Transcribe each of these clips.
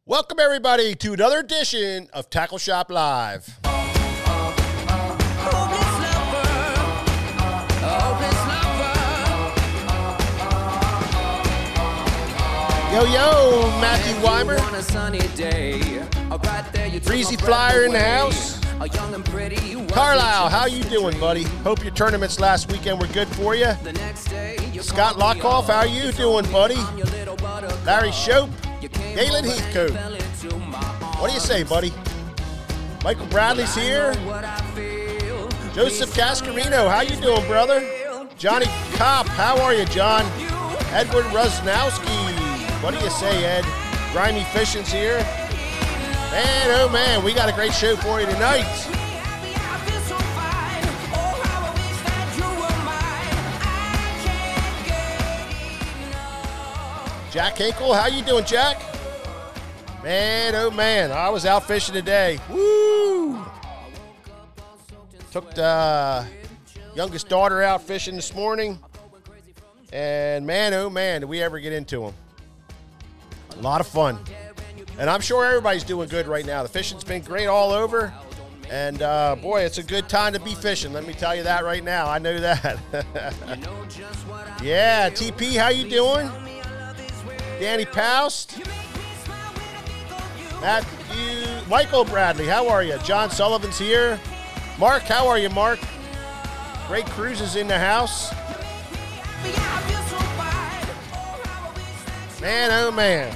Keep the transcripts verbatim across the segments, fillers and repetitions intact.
Welcome, everybody, to another edition of Tackle Shop Live. Yo, yo, Matthew Weimer. Breezy Flyer in the house. Carlisle, how you doing, buddy? Hope your tournaments last weekend were good for you. Scott Lockhoff, how you doing, buddy? Larry Shope. Galen Heathcote. What do you say, buddy? Michael Bradley's here. Joseph Cascarino, how you doing, brother? Johnny Kopp, how are you, John? Edward Rusnowski. What do you say, Ed? Grimy Fishing's here. Man, oh man, we got a great show for you tonight. Jack Hinkle, how you doing, Jack? Man, oh man, I was out fishing today. Woo! Took the youngest daughter out fishing this morning. And man, oh man, did we ever get into them. A lot of fun. And I'm sure everybody's doing good right now. The fishing's been great all over. And uh, boy, it's a good time to be fishing. Let me tell you that right now. I know that. Yeah, T P, how you doing? Danny Poust. Matthew, Michael Bradley, how are you? John Sullivan's here. Mark, how are you, Mark? Great Cruises in the house. Man, oh man.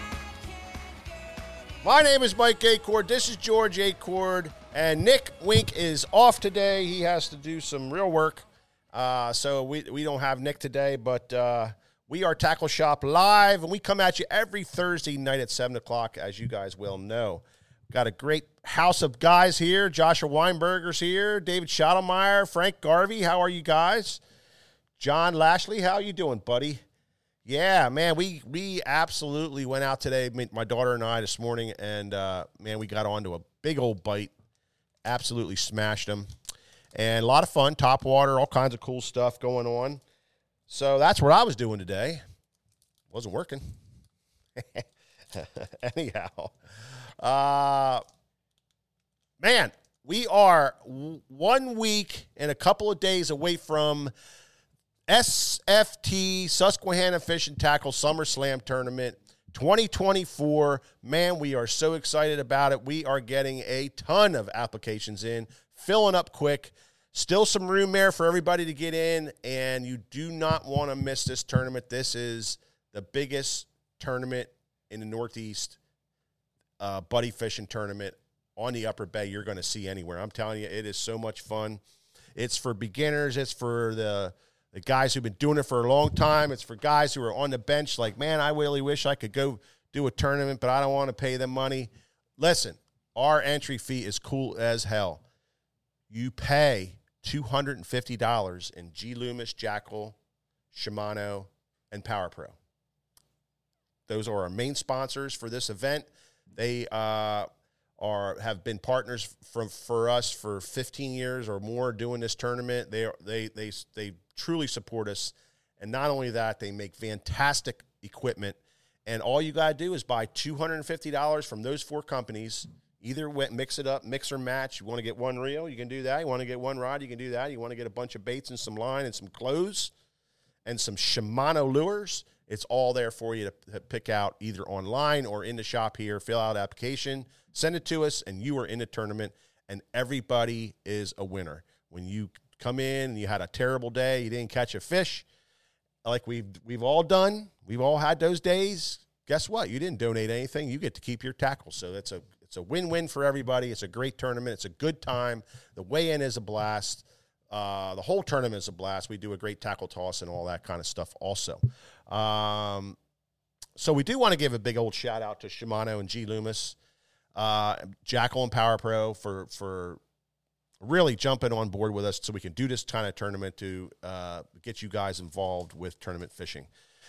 My name is Mike Acord. This is George Acord. And Nick Wink is off today. He has to do some real work. Uh, so we, we don't have Nick today, but uh, we are Tackle Shop Live, and we come at you every Thursday night at seven o'clock, as you guys well know. Got a great house of guys here. Joshua Weinberger's here. David Schottlemeyer, Frank Garvey. How are you guys? John Lashley, how you doing, buddy? Yeah, man, we we absolutely went out today, my daughter and I, this morning, and, uh, man, we got onto a big old bite. Absolutely smashed them. And a lot of fun, top water, all kinds of cool stuff going on. So that's what I was doing today. Wasn't working. Anyhow. Uh, man, we are w- one week and a couple of days away from S F T, Susquehanna Fish and Tackle Summer Slam Tournament twenty twenty-four. Man, we are so excited about it. We are getting a ton of applications in, filling up quick. Still some room there for everybody to get in, and you do not want to miss this tournament. This is the biggest tournament in the Northeast, uh, buddy fishing tournament on the Upper Bay you're going to see anywhere. I'm telling you, it is so much fun. It's for beginners. It's for the, the guys who've been doing it for a long time. It's for guys who are on the bench like, man, I really wish I could go do a tournament, but I don't want to pay them money. Listen, our entry fee is cool as hell. You pay two hundred fifty dollars in G. Loomis, Jackal, Shimano, and Power Pro. Those are our main sponsors for this event. They uh, are have been partners from for us for fifteen years or more doing this tournament. They are, they they they truly support us, and not only that, they make fantastic equipment. And all you gotta do is buy two hundred fifty dollars from those four companies. Either mix it up, mix or match. You want to get one reel, you can do that. You want to get one rod, you can do that. You want to get a bunch of baits and some line and some clothes and some Shimano lures. It's all there for you to pick out either online or in the shop here. Fill out application, send it to us, and you are in the tournament, and everybody is a winner. When you come in and you had a terrible day, you didn't catch a fish, like we've, we've all done, we've all had those days, guess what? You didn't donate anything. You get to keep your tackle, so that's a It's a win-win for everybody. It's a great tournament. It's a good time. The weigh-in is a blast. Uh, the whole tournament is a blast. We do a great tackle toss and all that kind of stuff also. Um, so we do want to give a big old shout-out to Shimano and G. Loomis, uh, Jackal and Power Pro for, for really jumping on board with us so we can do this kind of tournament to uh, get you guys involved with tournament fishing.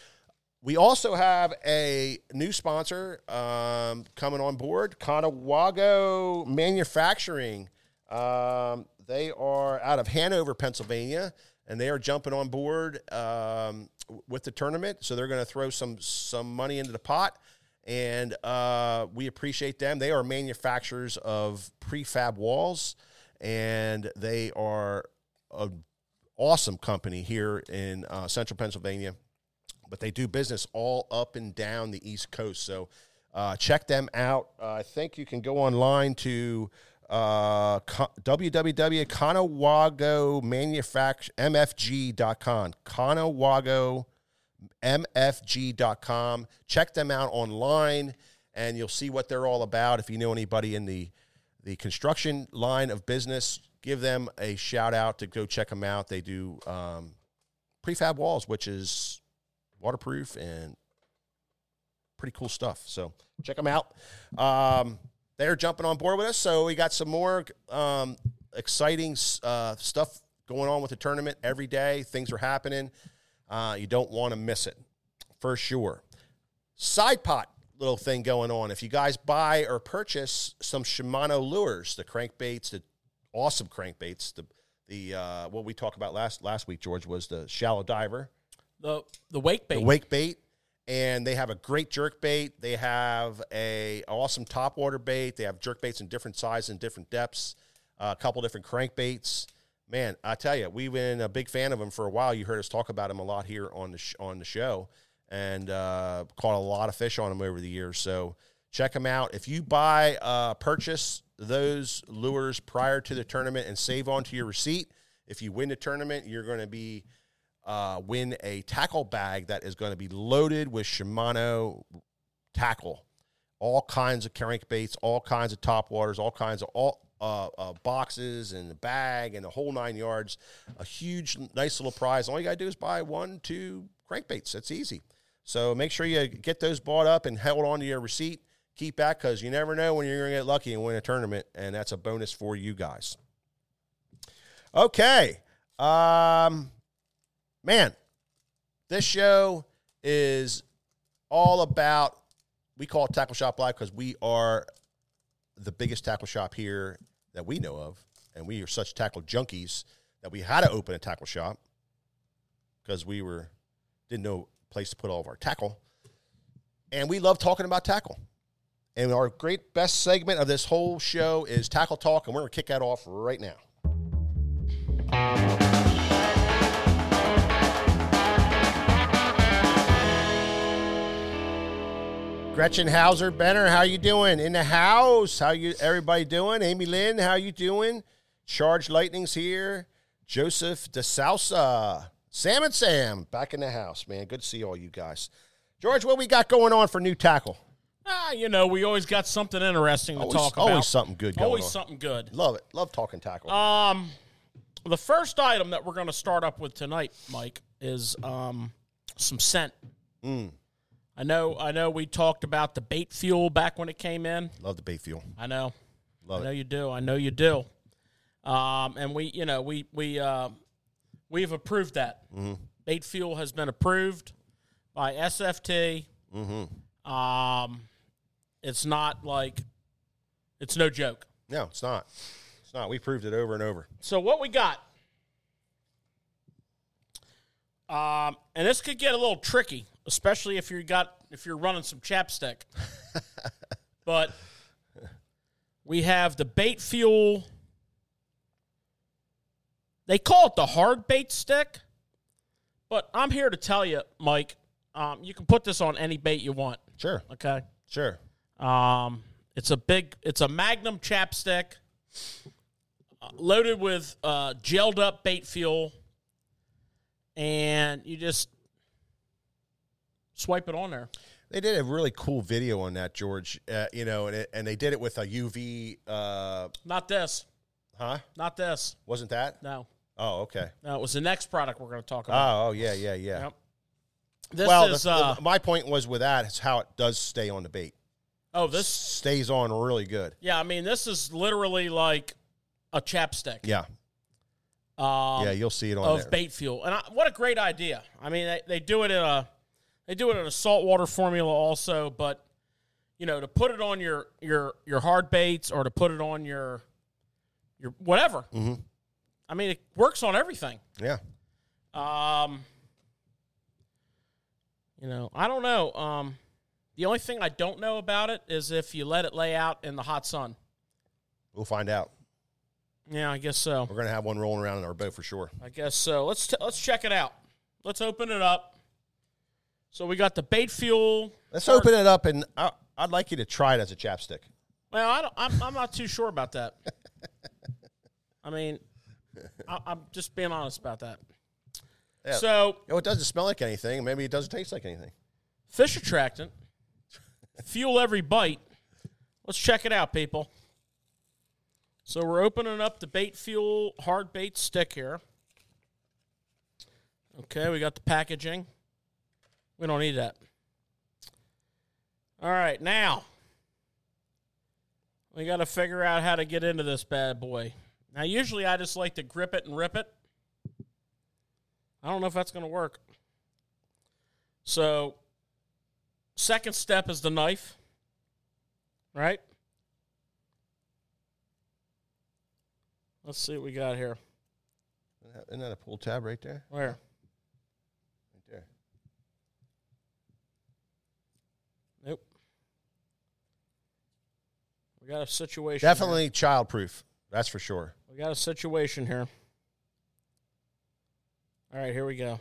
We also have a new sponsor um, coming on board, Conawago Manufacturing. Um, they are out of Hanover, Pennsylvania, and they are jumping on board um, with the tournament. So they're going to throw some some money into the pot, and uh, we appreciate them. They are manufacturers of prefab walls, and they are an awesome company here in uh, central Pennsylvania, but they do business all up and down the East Coast. So uh, check them out. Uh, I think you can go online to uh, w w w dot conowago manufacture m f g dot com. Conowago m f g dot com. Check them out online, and you'll see what they're all about. If you know anybody in the, the construction line of business, give them a shout-out to go check them out. They do um, prefab walls, which is waterproof and pretty cool stuff. So check them out. Um, they're jumping on board with us, so we got some more um, exciting uh, stuff going on with the tournament every day. Things are happening. Uh, you don't want to miss it, for sure. Side pot little thing going on. If you guys buy or purchase some Shimano lures, the crankbaits, the awesome crankbaits, the the uh, what we talked about last last week, George, was the shallow diver, the the wake bait, the wake bait, and they have a great jerk bait. They have a awesome topwater bait. They have jerk baits in different sizes and different depths. Uh, a couple different crankbaits. Man, I tell you, we've been a big fan of them for a while. You heard us talk about them a lot here on the sh- on the show, and uh, caught a lot of fish on them over the years. So check them out. If you buy, uh, purchase those lures prior to the tournament and save onto your receipt, if you win the tournament, you're going to be uh, win a tackle bag that is going to be loaded with Shimano tackle, all kinds of crankbaits, all kinds of topwaters, all kinds of all. Uh, uh, boxes and the bag and the whole nine yards. A huge, nice little prize. All you got to do is buy one, two crankbaits. That's easy. So make sure you get those bought up and held on to your receipt. Keep that, because you never know when you're going to get lucky and win a tournament, and that's a bonus for you guys. Okay. Um, man, this show is all about, we call it Tackle Shop Live because we are the biggest tackle shop here that we know of, and we are such tackle junkies that we had to open a tackle shop because we were didn't know a place to put all of our tackle, and we love talking about tackle. And our great best segment of this whole show is Tackle Talk, and we're going to kick that off right now. Gretchen Hauser Benner, how you doing? In the house, how you everybody doing? Amy Lynn, how you doing? Charged Lightning's here. Joseph DeSousa. Sam and Sam, back in the house, man. Good to see all you guys. George, what we got going on for new tackle? Ah, you know, we always got something interesting to always, talk about. Always something good going always on. Always something good. Love it. Love talking tackle. Um, the first item that we're going to start up with tonight, Mike, is um some scent. Mm. I know I know we talked about the bait fuel back when it came in. Love the bait fuel. I know. Love I know it. you do. I know you do. Um, and we, you know, we we uh, we've approved that. Mm-hmm. Bait fuel has been approved by S F T. Mm-hmm. Um, it's not like it's no joke. No, it's not. It's not. We proved it over and over. So what we got? Um, and this could get a little tricky, especially if you got if you're running some chapstick. But we have the bait fuel. They call it the hard bait stick, but I'm here to tell you, Mike, um, you can put this on any bait you want. Sure. Okay. Sure. Um, it's a big, it's a Magnum chapstick uh, loaded with uh, gelled up bait fuel. And you just swipe it on there. They did a really cool video on that, George. Uh, you know, and it, and they did it with a U V. Uh, Not this. huh? Not this. Wasn't that? No. Oh, okay. No, it was the next product we're going to talk about. Oh, oh, yeah, yeah, yeah. Yep. This well, is the, uh, the, my point was with that is how it does stay on the bait. oh this stays on really good. yeah. I mean, this is literally like a chapstick. Yeah. Um, yeah, you'll see it on of there. bait fuel, and I, what a great idea! I mean, they, they do it in a they do it in a saltwater formula also, but you know, to put it on your your your hard baits or to put it on your your whatever. Mm-hmm. I mean, it works on everything. Yeah. Um, you know, I don't know. Um, The only thing I don't know about it is if you let it lay out in the hot sun. We'll find out. Yeah, I guess so. We're going to have one rolling around in our boat for sure. I guess so. Let's t- let's check it out. Let's open it up. So we got the bait fuel. Let's hard- open it up, and I, I'd like you to try it as a chapstick. Well, I don't, I'm I'm not too sure about that. I mean, I, I'm just being honest about that. Yeah. So, you know, it doesn't smell like anything. Maybe it doesn't taste like anything. Fish attractant. Fuel every bite. Let's check it out, people. So we're opening up the bait fuel hard bait stick here. Okay, we got the packaging. We don't need that. All right, now we got to figure out how to get into this bad boy. Now, usually I just like to grip it and rip it. I don't know if that's going to work. So, second step is the knife, right? Let's see what we got here. Isn't that a pull tab right there? Where? Right there. Nope. We got a situation. Definitely here. child-proof. That's for sure. We got a situation here. All right, here we go.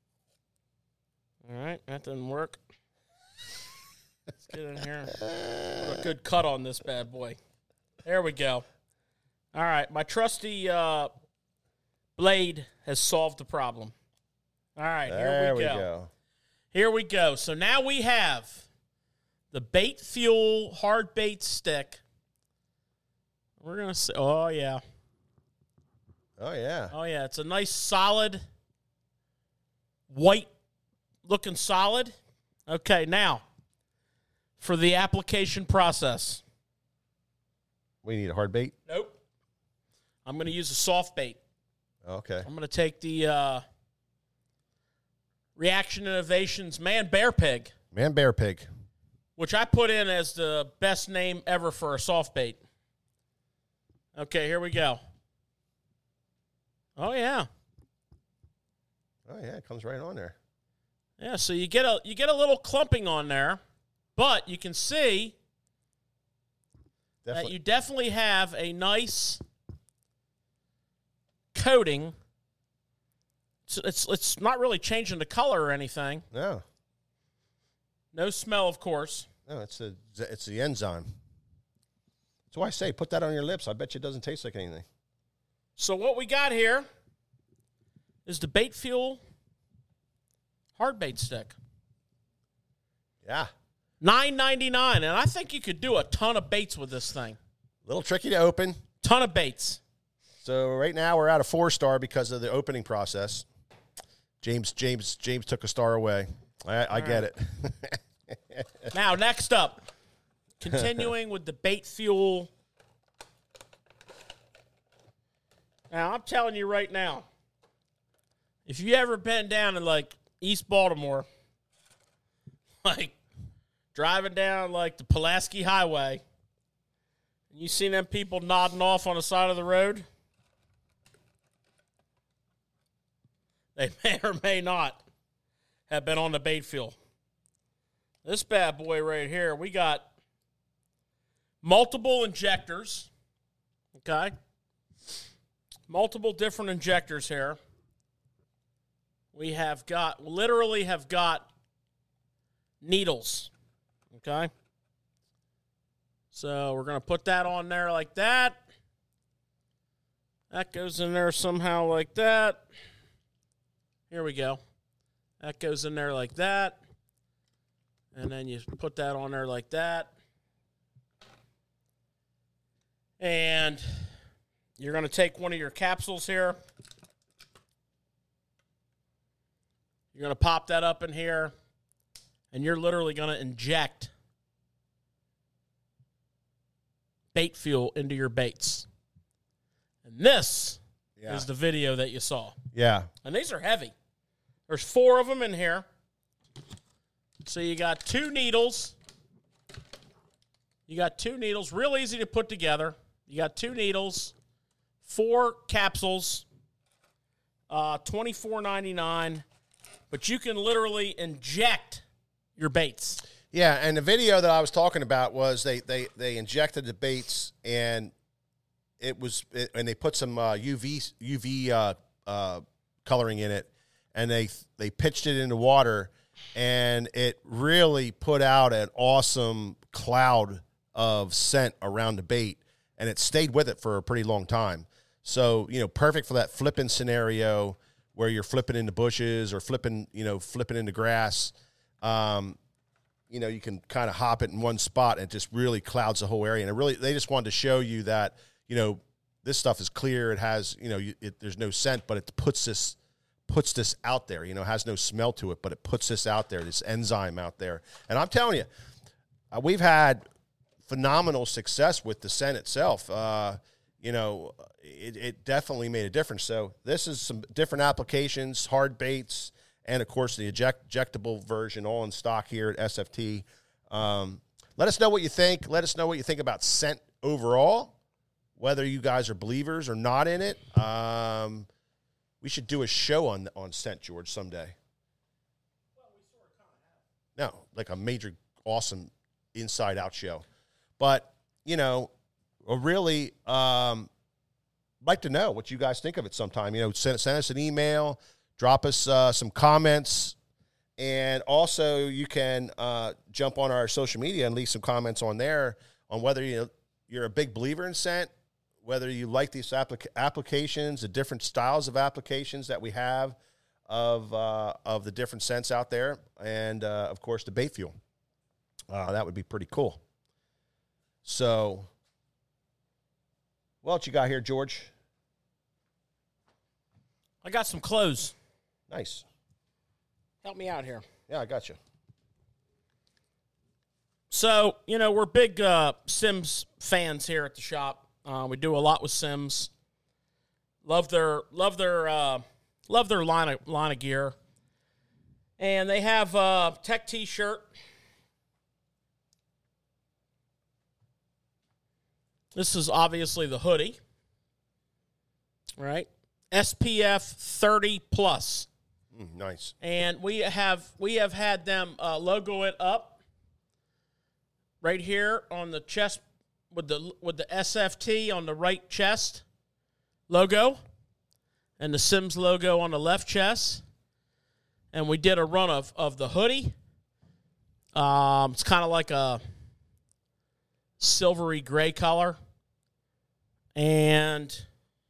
All right, that didn't work. Let's get in here. Put a good cut on this bad boy. There we go. All right, my trusty uh, blade has solved the problem. All right, there here we, we go. go. Here we go. So now we have the bait fuel hard bait stick. We're going to say, oh, yeah. Oh, yeah. Oh, yeah. It's a nice solid, white looking solid. Okay, now for the application process. We need a hard bait? Nope. I'm going to use a soft bait. Okay. I'm going to take the uh, Reaction Innovations Man Bear Pig. Man Bear Pig. Which I put in as the best name ever for a soft bait. Okay, here we go. Oh, yeah. Oh, yeah, it comes right on there. Yeah, so you get a you get a little clumping on there, but you can see Definitely. that you definitely have a nice coating. It's, it's it's not really changing the color or anything. No. No smell, of course. No, it's the it's the enzyme. That's why I say put that on your lips. I bet you it doesn't taste like anything. So what we got here is the bait fuel hard bait stick. Yeah. nine ninety-nine, and I think you could do a ton of baits with this thing. A little tricky to open. Ton of baits. So right now we're at a four star because of the opening process. James James James took a star away. I, I get right. it. Now, next up, continuing with the bait fuel. Now, I'm telling you right now, if you ever been down in, like, East Baltimore, like, driving down, like, the Pulaski Highway, and you seen them people nodding off on the side of the road, they may or may not have been on the bait fuel. This bad boy right here, we got multiple injectors, okay? Multiple different injectors here. We have got, literally have got needles, okay? So we're going to put that on there like that. That goes in there somehow like that. Here we go. That goes in there like that. And then you put that on there like that. And you're going to take one of your capsules here. You're going to pop that up in here. And you're literally going to inject bait fuel into your baits. And this Yeah. is the video that you saw. Yeah. And these are heavy. There's four of them in here. So you got two needles. You got two needles. Real easy to put together. You got two needles, four capsules, uh, twenty-four ninety-nine. But you can literally inject your baits. Yeah, and the video that I was talking about was they they, they injected the baits, and it was it, and they put some uh, U V U V uh, uh, coloring in it, and they they pitched it in the water, and it really put out an awesome cloud of scent around the bait, and it stayed with it for a pretty long time. So, you know, perfect for that flipping scenario where you're flipping into bushes or flipping, you know, flipping into grass. Um, you know, you can kind of hop it in one spot and it just really clouds the whole area. And it really, they just wanted to show you that, you know, this stuff is clear. It has, you know, you, it, there's no scent, but it puts this, puts this out there, you know, has no smell to it, but it puts this out there, this enzyme out there. And I'm telling you, uh, we've had phenomenal success with the scent itself. Uh, you know, it, it definitely made a difference. So this is some different applications, hard baits, and, of course, the eject, ejectable version all in stock here at S F T. Um, let us know what you think. Let us know what you think about scent overall, whether you guys are believers or not in it. Um, we should do a show on on scent, George, someday. Well, we sort of kind of have. No, like a major, awesome inside-out show. But, you know, really um, like to know what you guys think of it sometime. You know, send, send us an email. Drop us uh, some comments, and also you can uh, jump on our social media and leave some comments on there on whether you know, you're a big believer in scent, whether you like these applica- applications, the different styles of applications that we have of uh, of the different scents out there, and, uh, of course, the bait fuel. Uh, that would be pretty cool. So, what else you got here, George? I got some clothes. Nice. Help me out here. Yeah, I got you. So, you know, we're big uh, Simms fans here at the shop. Uh, we do a lot with Simms. Love their love their uh, love their line of line of gear. And they have a tech T-shirt. This is obviously the hoodie, right? S P F thirty plus. Mm, nice. And we have we have had them uh, logo it up right here on the chest with the with the S F T on the right chest logo, and the Simms logo on the left chest. And we did a run of of the hoodie. Um, it's kind of like a silvery gray color, and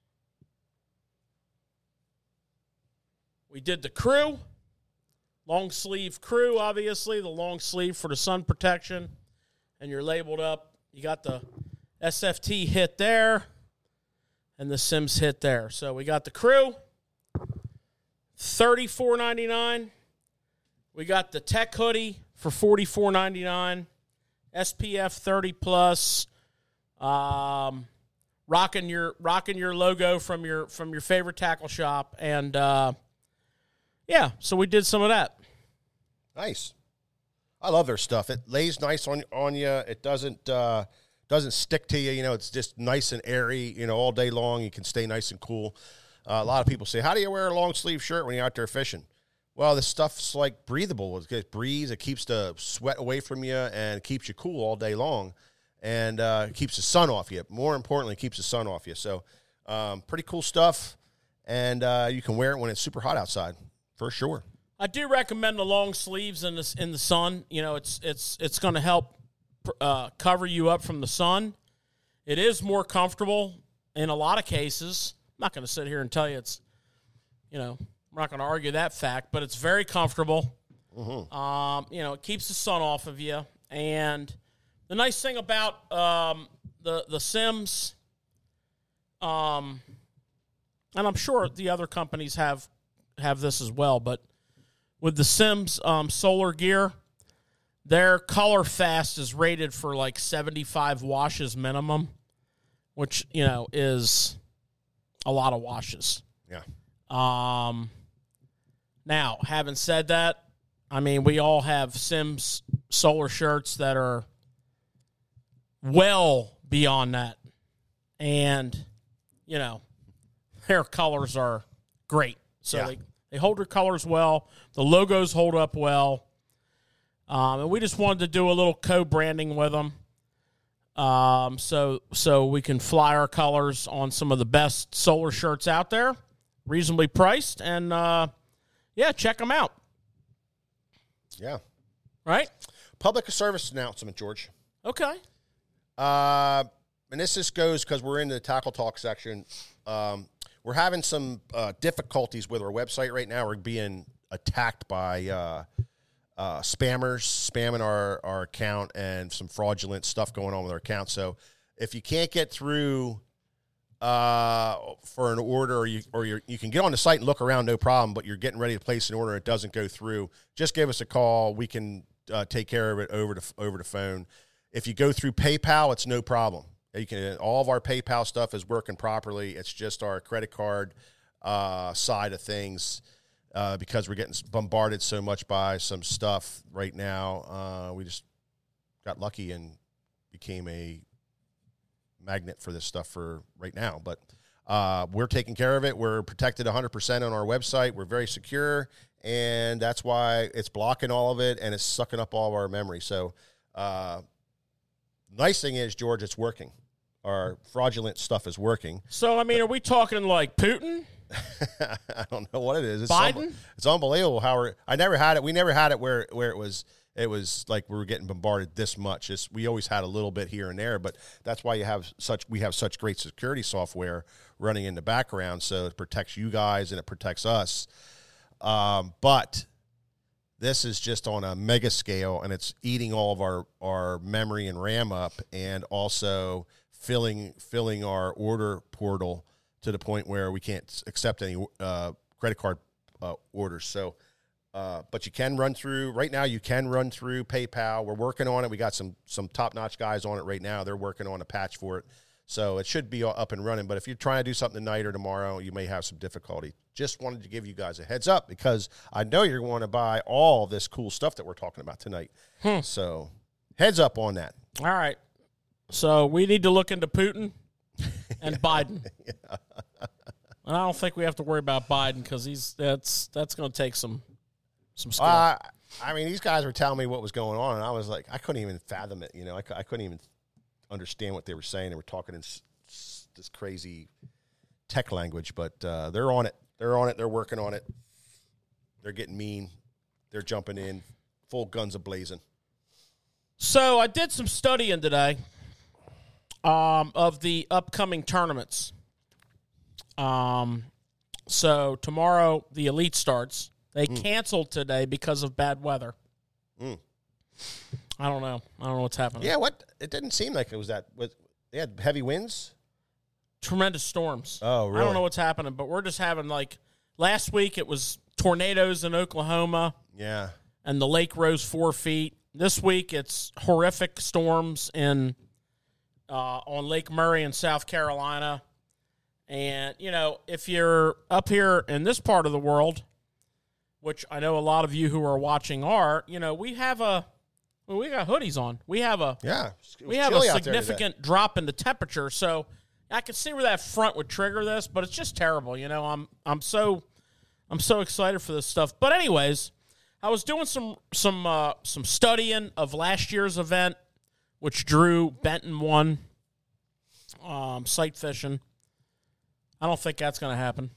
we did the crew, long sleeve crew, obviously, the long sleeve for the sun protection, and you're labeled up. You got the S F T hit there and the Simms hit there. So we got the crew, thirty-four ninety-nine. We got the tech hoodie for forty-four ninety-nine. S P F thirty plus. Um, rocking your rocking your logo from your from your favorite tackle shop, and uh, yeah, so we did some of that. Nice. I love their stuff. It lays nice on on you. It doesn't uh, doesn't stick to you. You know, it's just nice and airy. You know, all day long you can stay nice and cool. Uh, a lot of people say, "How do you wear a long sleeve shirt when you're out there fishing?" Well, this stuff's like breathable. It gets breeze. It keeps the sweat away from you and keeps you cool all day long, and uh, keeps the sun off you. More importantly, keeps the sun off you. So, um, pretty cool stuff, and uh, you can wear it when it's super hot outside for sure. I do recommend the long sleeves in the in the sun. You know, it's it's it's going to help uh, cover you up from the sun. It is more comfortable in a lot of cases. I'm not going to sit here and tell you it's, you know, I'm not going to argue that fact, but it's very comfortable. Mm-hmm. Um, you know, it keeps the sun off of you. And the nice thing about um, the the Simms, um, and I'm sure the other companies have have this as well, but with the Simms um, solar gear, their Color Fast is rated for like seventy-five washes minimum, which, you know, is a lot of washes. Yeah. Um. Now, having said that, I mean, we all have Simms solar shirts that are well beyond that. And, you know, their colors are great. So yeah. they, they hold their colors well. The logos hold up well. Um, and we just wanted to do a little co-branding with them. Um, so so we can fly our colors on some of the best solar shirts out there, reasonably priced, and uh, yeah, check them out. Yeah. Right? Public service announcement, George. Okay. Uh, and this just goes because we're in the Tackle Talk section. Um, we're having some uh, difficulties with our website right now. We're being attacked by uh, uh, spammers, spamming our, our account, and some fraudulent stuff going on with our account. So if you can't get through uh, for an order, or you or you you can get on the site and look around, no problem, but you're getting ready to place an order and it doesn't go through, just give us a call. We can uh, take care of it over the, over the phone. If you go through PayPal, it's no problem. You can, all of our PayPal stuff is working properly. It's just our credit card uh, side of things uh, because we're getting bombarded so much by some stuff right now. Uh, we just got lucky and became a magnet for this stuff for right now. But uh, we're taking care of it. We're protected one hundred percent on our website. We're very secure, and that's why it's blocking all of it, and it's sucking up all of our memory. So uh, nice thing is, George, it's working. Our fraudulent stuff is working. So, I mean, are we talking like Putin? I don't know what it is. It's Biden? Un- it's unbelievable how we're, I never had it. We never had it where, where it was, it was like we were getting bombarded this much. It's, we always had a little bit here and there, but that's why you have such, we have such great security software running in the background. So it protects you guys and it protects us. Um, but this is just on a mega scale, and it's eating all of our, our memory and RAM up, and also filling filling our order portal to the point where we can't accept any uh, credit card uh, orders. So, uh, but you can run through, right now you can run through PayPal. We're working on it. We got some some top-notch guys on it right now. They're working on a patch for it. So it should be up and running. But if you're trying to do something tonight or tomorrow, you may have some difficulty. Just wanted to give you guys a heads up because I know you're going to buy all this cool stuff that we're talking about tonight. Hmm. So heads up on that. All right. So we need to look into Putin and yeah. Biden. Yeah. And I don't think we have to worry about Biden because he's that's that's going to take some some skill. Uh, I mean, these guys were telling me what was going on, and I was like, I couldn't even fathom it. You know, I, I couldn't even understand what they were saying. They were talking in s- s- this crazy tech language, but uh, they're on it. They're on it. They're working on it. They're getting mean. They're jumping in, full guns a-blazing. So I did some studying today um, of the upcoming tournaments. Um, so tomorrow the Elite starts. They mm. canceled today because of bad weather. Mm. I don't know. I don't know what's happening. Yeah, what? It didn't seem like it was that. With, they had heavy winds? Tremendous storms. Oh, really? I don't know what's happening, but we're just having, like, last week it was tornadoes in Oklahoma. Yeah. And the lake rose four feet. This week it's horrific storms in uh, on Lake Murray in South Carolina. And, you know, if you're up here in this part of the world, which I know a lot of you who are watching are, you know, we have a well, we got hoodies on. We have a yeah, we have a significant drop in the temperature. So I can see where that front would trigger this, but it's just terrible. You know, I'm I'm so I'm so excited for this stuff. But anyways, I was doing some some uh, some studying of last year's event, which Drew Benton won. Um, sight fishing. I don't think that's going to happen.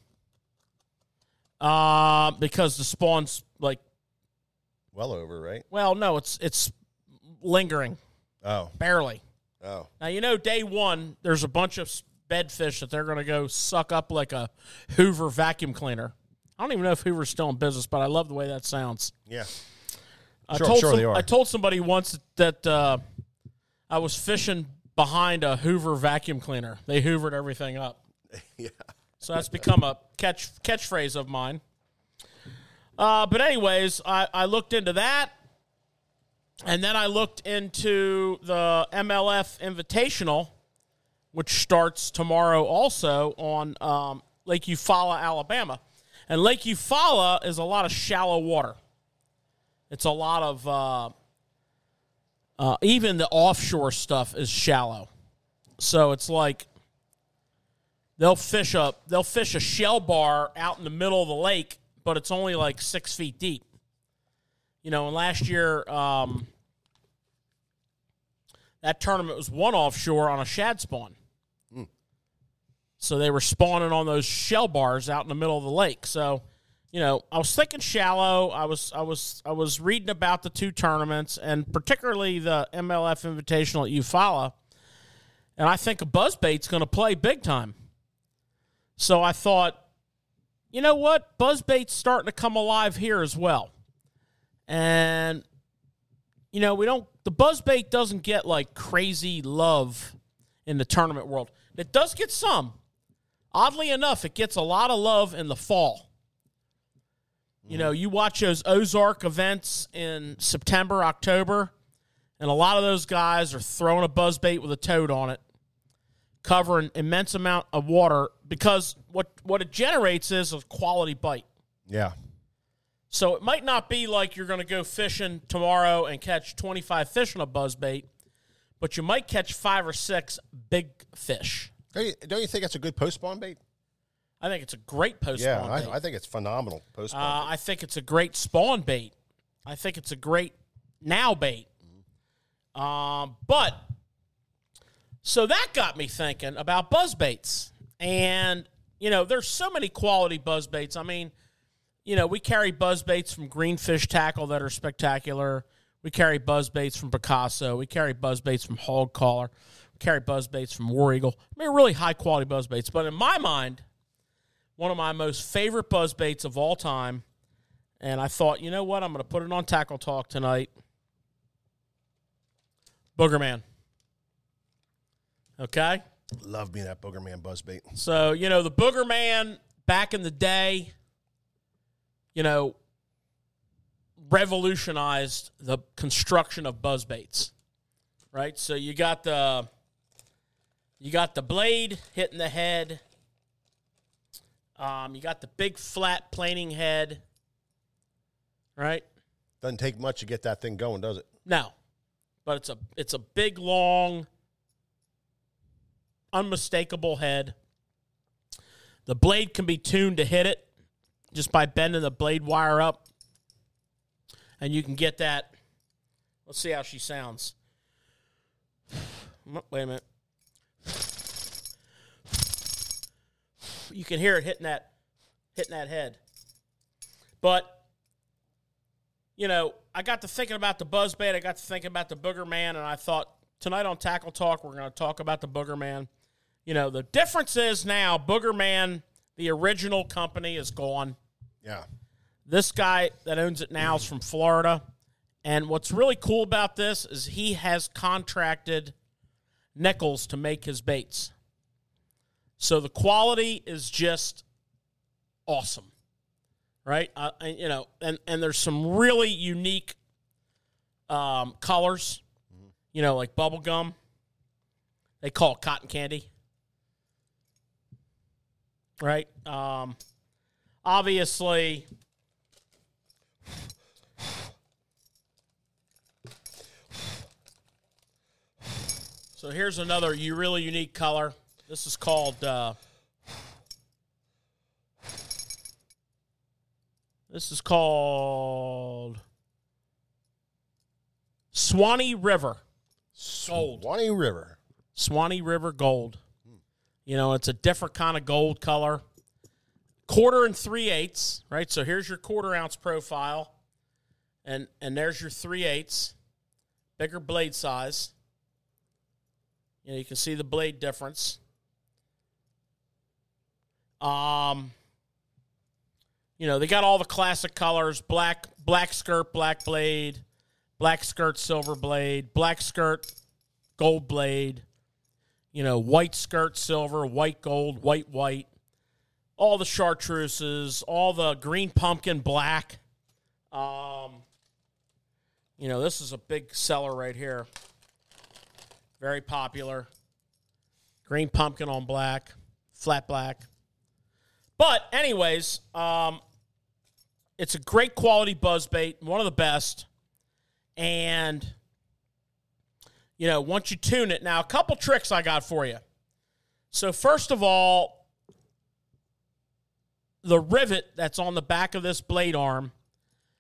Uh, because the spawn's like well over, right? Well, no, it's it's lingering. Oh, barely. Oh, now you know, day one, there's a bunch of bedfish that they're going to go suck up like a Hoover vacuum cleaner. I don't even know if Hoover's still in business, but I love the way that sounds. Yeah, I sure, told sure some, they are. I told somebody once that uh, I was fishing behind a Hoover vacuum cleaner. They hoovered everything up. Yeah. So that's become a catch catchphrase of mine. Uh, but anyways, I, I looked into that, and then I looked into the M L F Invitational, which starts tomorrow also on um, Lake Eufaula, Alabama. And Lake Eufaula is a lot of shallow water. It's a lot of, uh, uh, even the offshore stuff is shallow. So it's like, They'll fish a they'll fish a shell bar out in the middle of the lake, but it's only like six feet deep. You know, and last year, um, that tournament was one offshore on a shad spawn. Mm. So they were spawning on those shell bars out in the middle of the lake. So, you know, I was thinking shallow. I was I was I was reading about the two tournaments, and particularly the M L F Invitational at Eufaula, and I think a buzzbait's going to play big time. So I thought, you know what? Buzzbait's starting to come alive here as well. And, you know, we don't, the buzzbait doesn't get like crazy love in the tournament world. It does get some. Oddly enough, it gets a lot of love in the fall. You know, you watch those Ozark events in September, October, and a lot of those guys are throwing a buzzbait with a toad on it, covering immense amount of water, because what, what it generates is a quality bite. Yeah. So it might not be like you're going to go fishing tomorrow and catch twenty-five fish on a buzzbait, but you might catch five or six big fish. Don't you, don't you think that's a good post-spawn bait? I think it's a great post-spawn yeah, bait. I, I think it's phenomenal post-spawn uh, bait. I think it's a great spawn bait. I think it's a great now bait. Mm-hmm. Um, but, so that got me thinking about buzzbaits. And, you know, there's so many quality buzzbaits. I mean, you know, we carry buzzbaits from Greenfish Tackle that are spectacular. We carry buzzbaits from Picasso. We carry buzzbaits from Hog Caller. We carry buzzbaits from War Eagle. I mean, really high-quality buzzbaits. But in my mind, one of my most favorite buzzbaits of all time, and I thought, you know what, I'm going to put it on Tackle Talk tonight. Boogerman. Okay? Love being that Boogerman buzzbait. So, you know, the Boogerman back in the day, you know, revolutionized the construction of buzzbaits, right? So you got the you got the blade hitting the head. Um, you got the big flat planing head, right? Doesn't take much to get that thing going, does it? No, but it's a it's a big, long, unmistakable head. The blade can be tuned to hit it just by bending the blade wire up. And you can get that. Let's see how she sounds. Wait a minute. You can hear it hitting that hitting that head. But, you know, I got to thinking about the buzzbait. I got to thinking about the Boogerman, and I thought tonight on Tackle Talk, we're going to talk about the Boogerman. You know, the difference is now Boogerman, the original company, is gone. Yeah. This guy that owns it now is from Florida. And what's really cool about this is he has contracted Nichols to make his baits. So the quality is just awesome, right? Uh, and, you know, and, and there's some really unique um, colors, mm-hmm. you know, like bubble gum. They call it cotton candy, right? Um, obviously, so here's another you really unique color. This is called, uh, this is called Swanee River Gold. Swanee River. Swanee River Gold. You know, it's a different kind of gold color. Quarter and three-eighths, right? So here's your quarter-ounce profile, and, and there's your three-eighths. Bigger blade size. You know, you can see the blade difference. Um, you know, they got all the classic colors, black black skirt, black blade, black skirt, silver blade, black skirt, gold blade, you know, white skirt, silver, white gold, white white, all the chartreuses, all the green pumpkin, black. Um, you know, this is a big seller right here. Very popular. Green pumpkin on black, flat black. But anyways, um, it's a great quality buzzbait, one of the best. And, you know, once you tune it, now a couple tricks I got for you. So first of all, the rivet that's on the back of this blade arm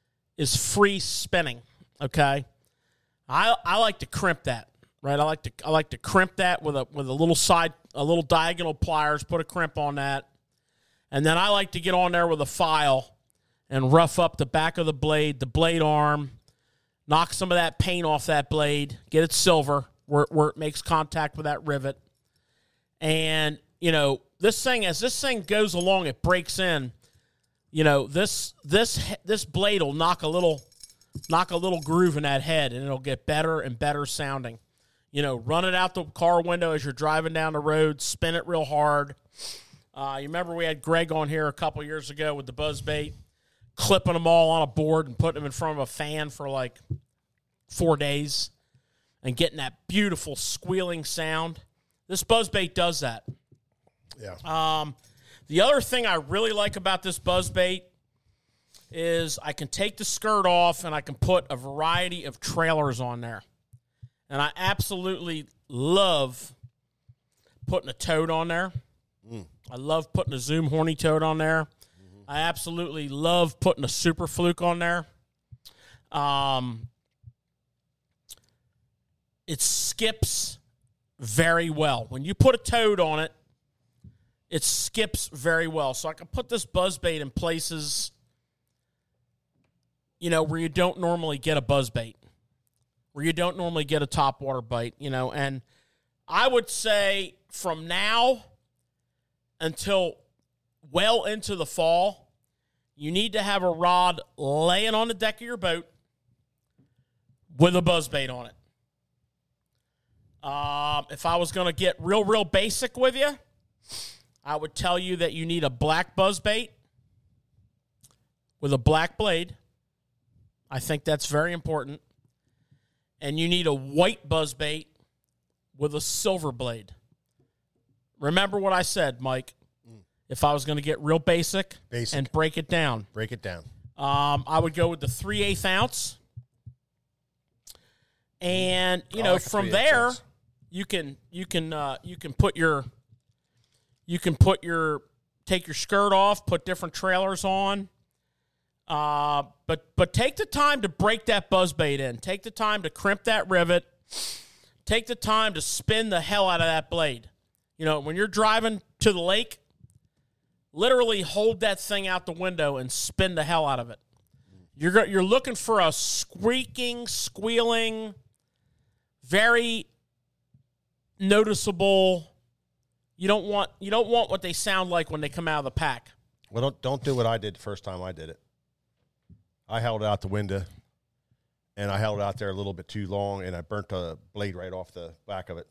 is free spinning. Okay, I I like to crimp that. Right, I like to I like to crimp that with a with a little side a little diagonal pliers. Put a crimp on that, and then I like to get on there with a file and rough up the back of the blade, the blade arm, knock some of that paint off that blade, get it silver where where it makes contact with that rivet, and you know this thing as this thing goes along, it breaks in. You know this this this blade will knock a little knock a little groove in that head, and it'll get better and better sounding. You know, run it out the car window as you're driving down the road, spin it real hard. Uh, you remember we had Greg on here a couple years ago with the buzzbait, clipping them all on a board and putting them in front of a fan for like four days and getting that beautiful squealing sound. This buzzbait does that. Yeah. Um, the other thing I really like about this buzzbait is I can take the skirt off and I can put a variety of trailers on there. And I absolutely love putting a toad on there. Mm. I love putting a Zoom horny toad on there. Mm-hmm. I absolutely love putting a super fluke on there. Um, it skips very well. When you put a toad on it, it skips very well. So I can put this buzzbait in places, you know, where you don't normally get a buzzbait. Where you don't normally get a topwater bite, you know, and I would say from now until well into the fall, you need to have a rod laying on the deck of your boat with a buzzbait on it. Um, if I was going to get real, real basic with you, I would tell you that you need a black buzzbait with a black blade. I think that's very important. And you need a white buzzbait with a silver blade. Remember what I said, Mike. Mm. If I was going to get real basic, basic and break it down. Break it down. Um, I would go with the three eighths ounce. And, you I know, like from there, ounce. you can you can uh, you can put your you can put your take your skirt off, put different trailers on. Uh, but but take the time to break that buzzbait in. Take the time to crimp that rivet. Take the time to spin the hell out of that blade. You know, when you're driving to the lake, literally hold that thing out the window and spin the hell out of it. You're you're looking for a squeaking, squealing, very noticeable. You don't want you don't want what they sound like when they come out of the pack. Well, don't don't do what I did the first time I did it. I held it out the window, and I held it out there a little bit too long, and I burnt the blade right off the back of it.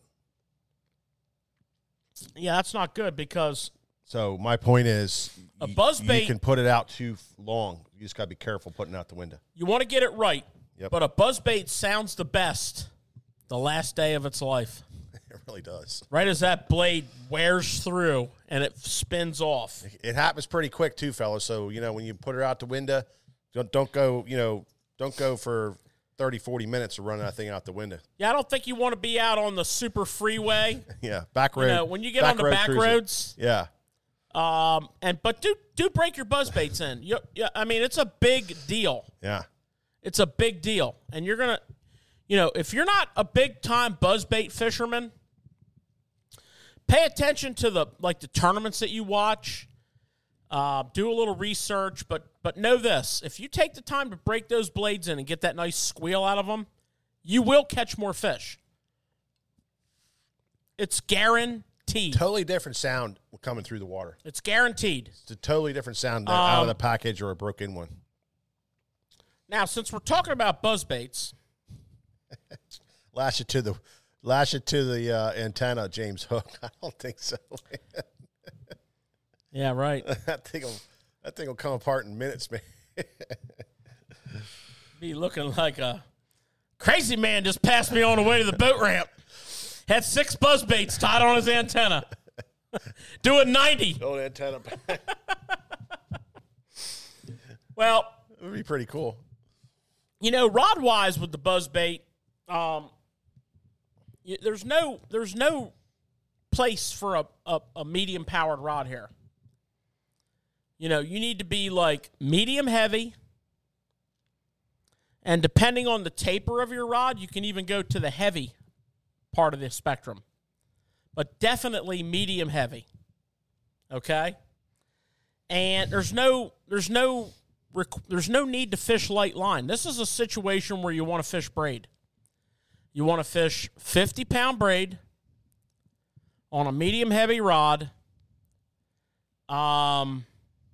Yeah, that's not good because... So my point is, a buzzbait, you can put it out too long. You just got to be careful putting it out the window. You want to get it right, yep. But a buzzbait sounds the best the last day of its life. It really does. Right as that blade wears through and it spins off. It happens pretty quick too, fellas. So, you know, when you put it out the window... Don't don't go, you know, don't go for thirty, forty minutes to run that thing out the window. Yeah, I don't think you want to be out on the super freeway. Yeah, back road. You know, when you get on the back cruising. roads. Yeah. Um, and but do do break your buzzbaits in. You, you, I mean, it's a big deal. Yeah. It's a big deal. And you're going to, you know, if you're not a big-time buzzbait fisherman, pay attention to the, like, the tournaments that you watch. Uh, do a little research, but but know this. If you take the time to break those blades in and get that nice squeal out of them, you will catch more fish. It's guaranteed. Totally different sound coming through the water. It's guaranteed. It's a totally different sound than um, out of the package or a broken one. Now, since we're talking about buzzbaits. lash it to the lash it to the uh, antenna, James Hook. I don't think so. Yeah, right. that thing will that thing will come apart in minutes, man. Be looking like a crazy man just passed me on the way to the boat ramp. Had six buzzbaits tied on his antenna. Doing ninety. Old antenna. Well, it would be pretty cool. You know, rod wise with the buzzbait, um, there's no there's no place for a, a, a medium powered rod here. You know, you need to be like medium heavy, And depending on the taper of your rod, you can even go to the heavy part of the spectrum. But definitely medium heavy. Okay? And there's no there's no there's no need to fish light line. This is a situation where you want to fish braid. You want to fish fifty pound braid on a medium heavy rod. Um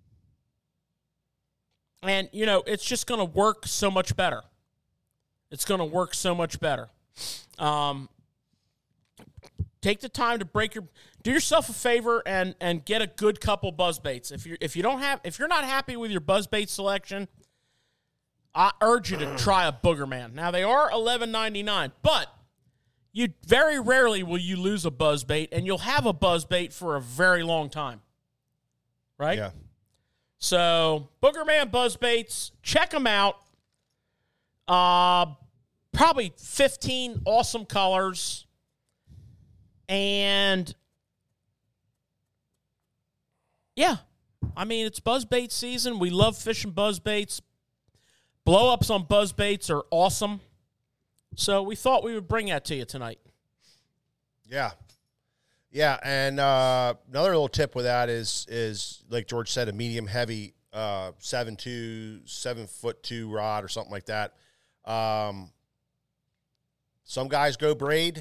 And, you know, it's just going to work so much better. It's going to work so much better. Um, take the time to break your – do yourself a favor and and get a good couple buzz baits. If you if you don't have if you're not happy with your buzz bait selection, I urge you to try a Boogerman. Now, they are eleven ninety-nine, but you very rarely will you lose a buzz bait, and you'll have a buzz bait for a very long time. Right? Yeah. So, Boogerman buzz baits, check them out. Uh, probably fifteen awesome colors. And, yeah, I mean, it's buzz bait season. We love fishing buzz baits. Blow-ups on buzz baits are awesome. So, we thought we would bring that to you tonight. Yeah. Yeah, and uh, another little tip with that is, is like George said, a medium heavy uh, seven two, seven foot two rod or something like that. Um, some guys go braid,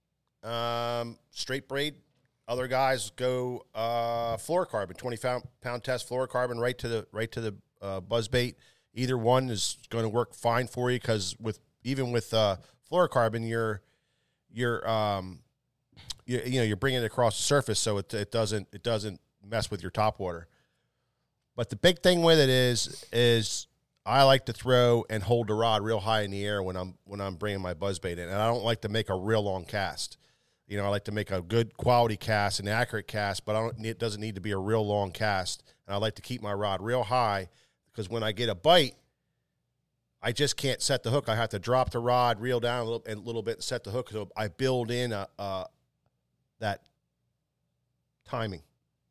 um, straight braid. Other guys go uh, fluorocarbon, twenty pound test fluorocarbon right to the right to the uh, buzz bait. Either one is going to work fine for you because with even with uh, fluorocarbon, you're you're um, You, you know, you're bringing it across the surface, so it it doesn't it doesn't mess with your top water. But the big thing with it is is I like to throw and hold the rod real high in the air when I'm when I'm bringing my buzzbait in, and I don't like to make a real long cast. You know, I like to make a good quality cast, an accurate cast, but I don't. It doesn't need to be a real long cast, and I like to keep my rod real high because when I get a bite, I just can't set the hook. I have to drop the rod, reel down a little, a little bit, and set the hook. So I build in a. a that timing.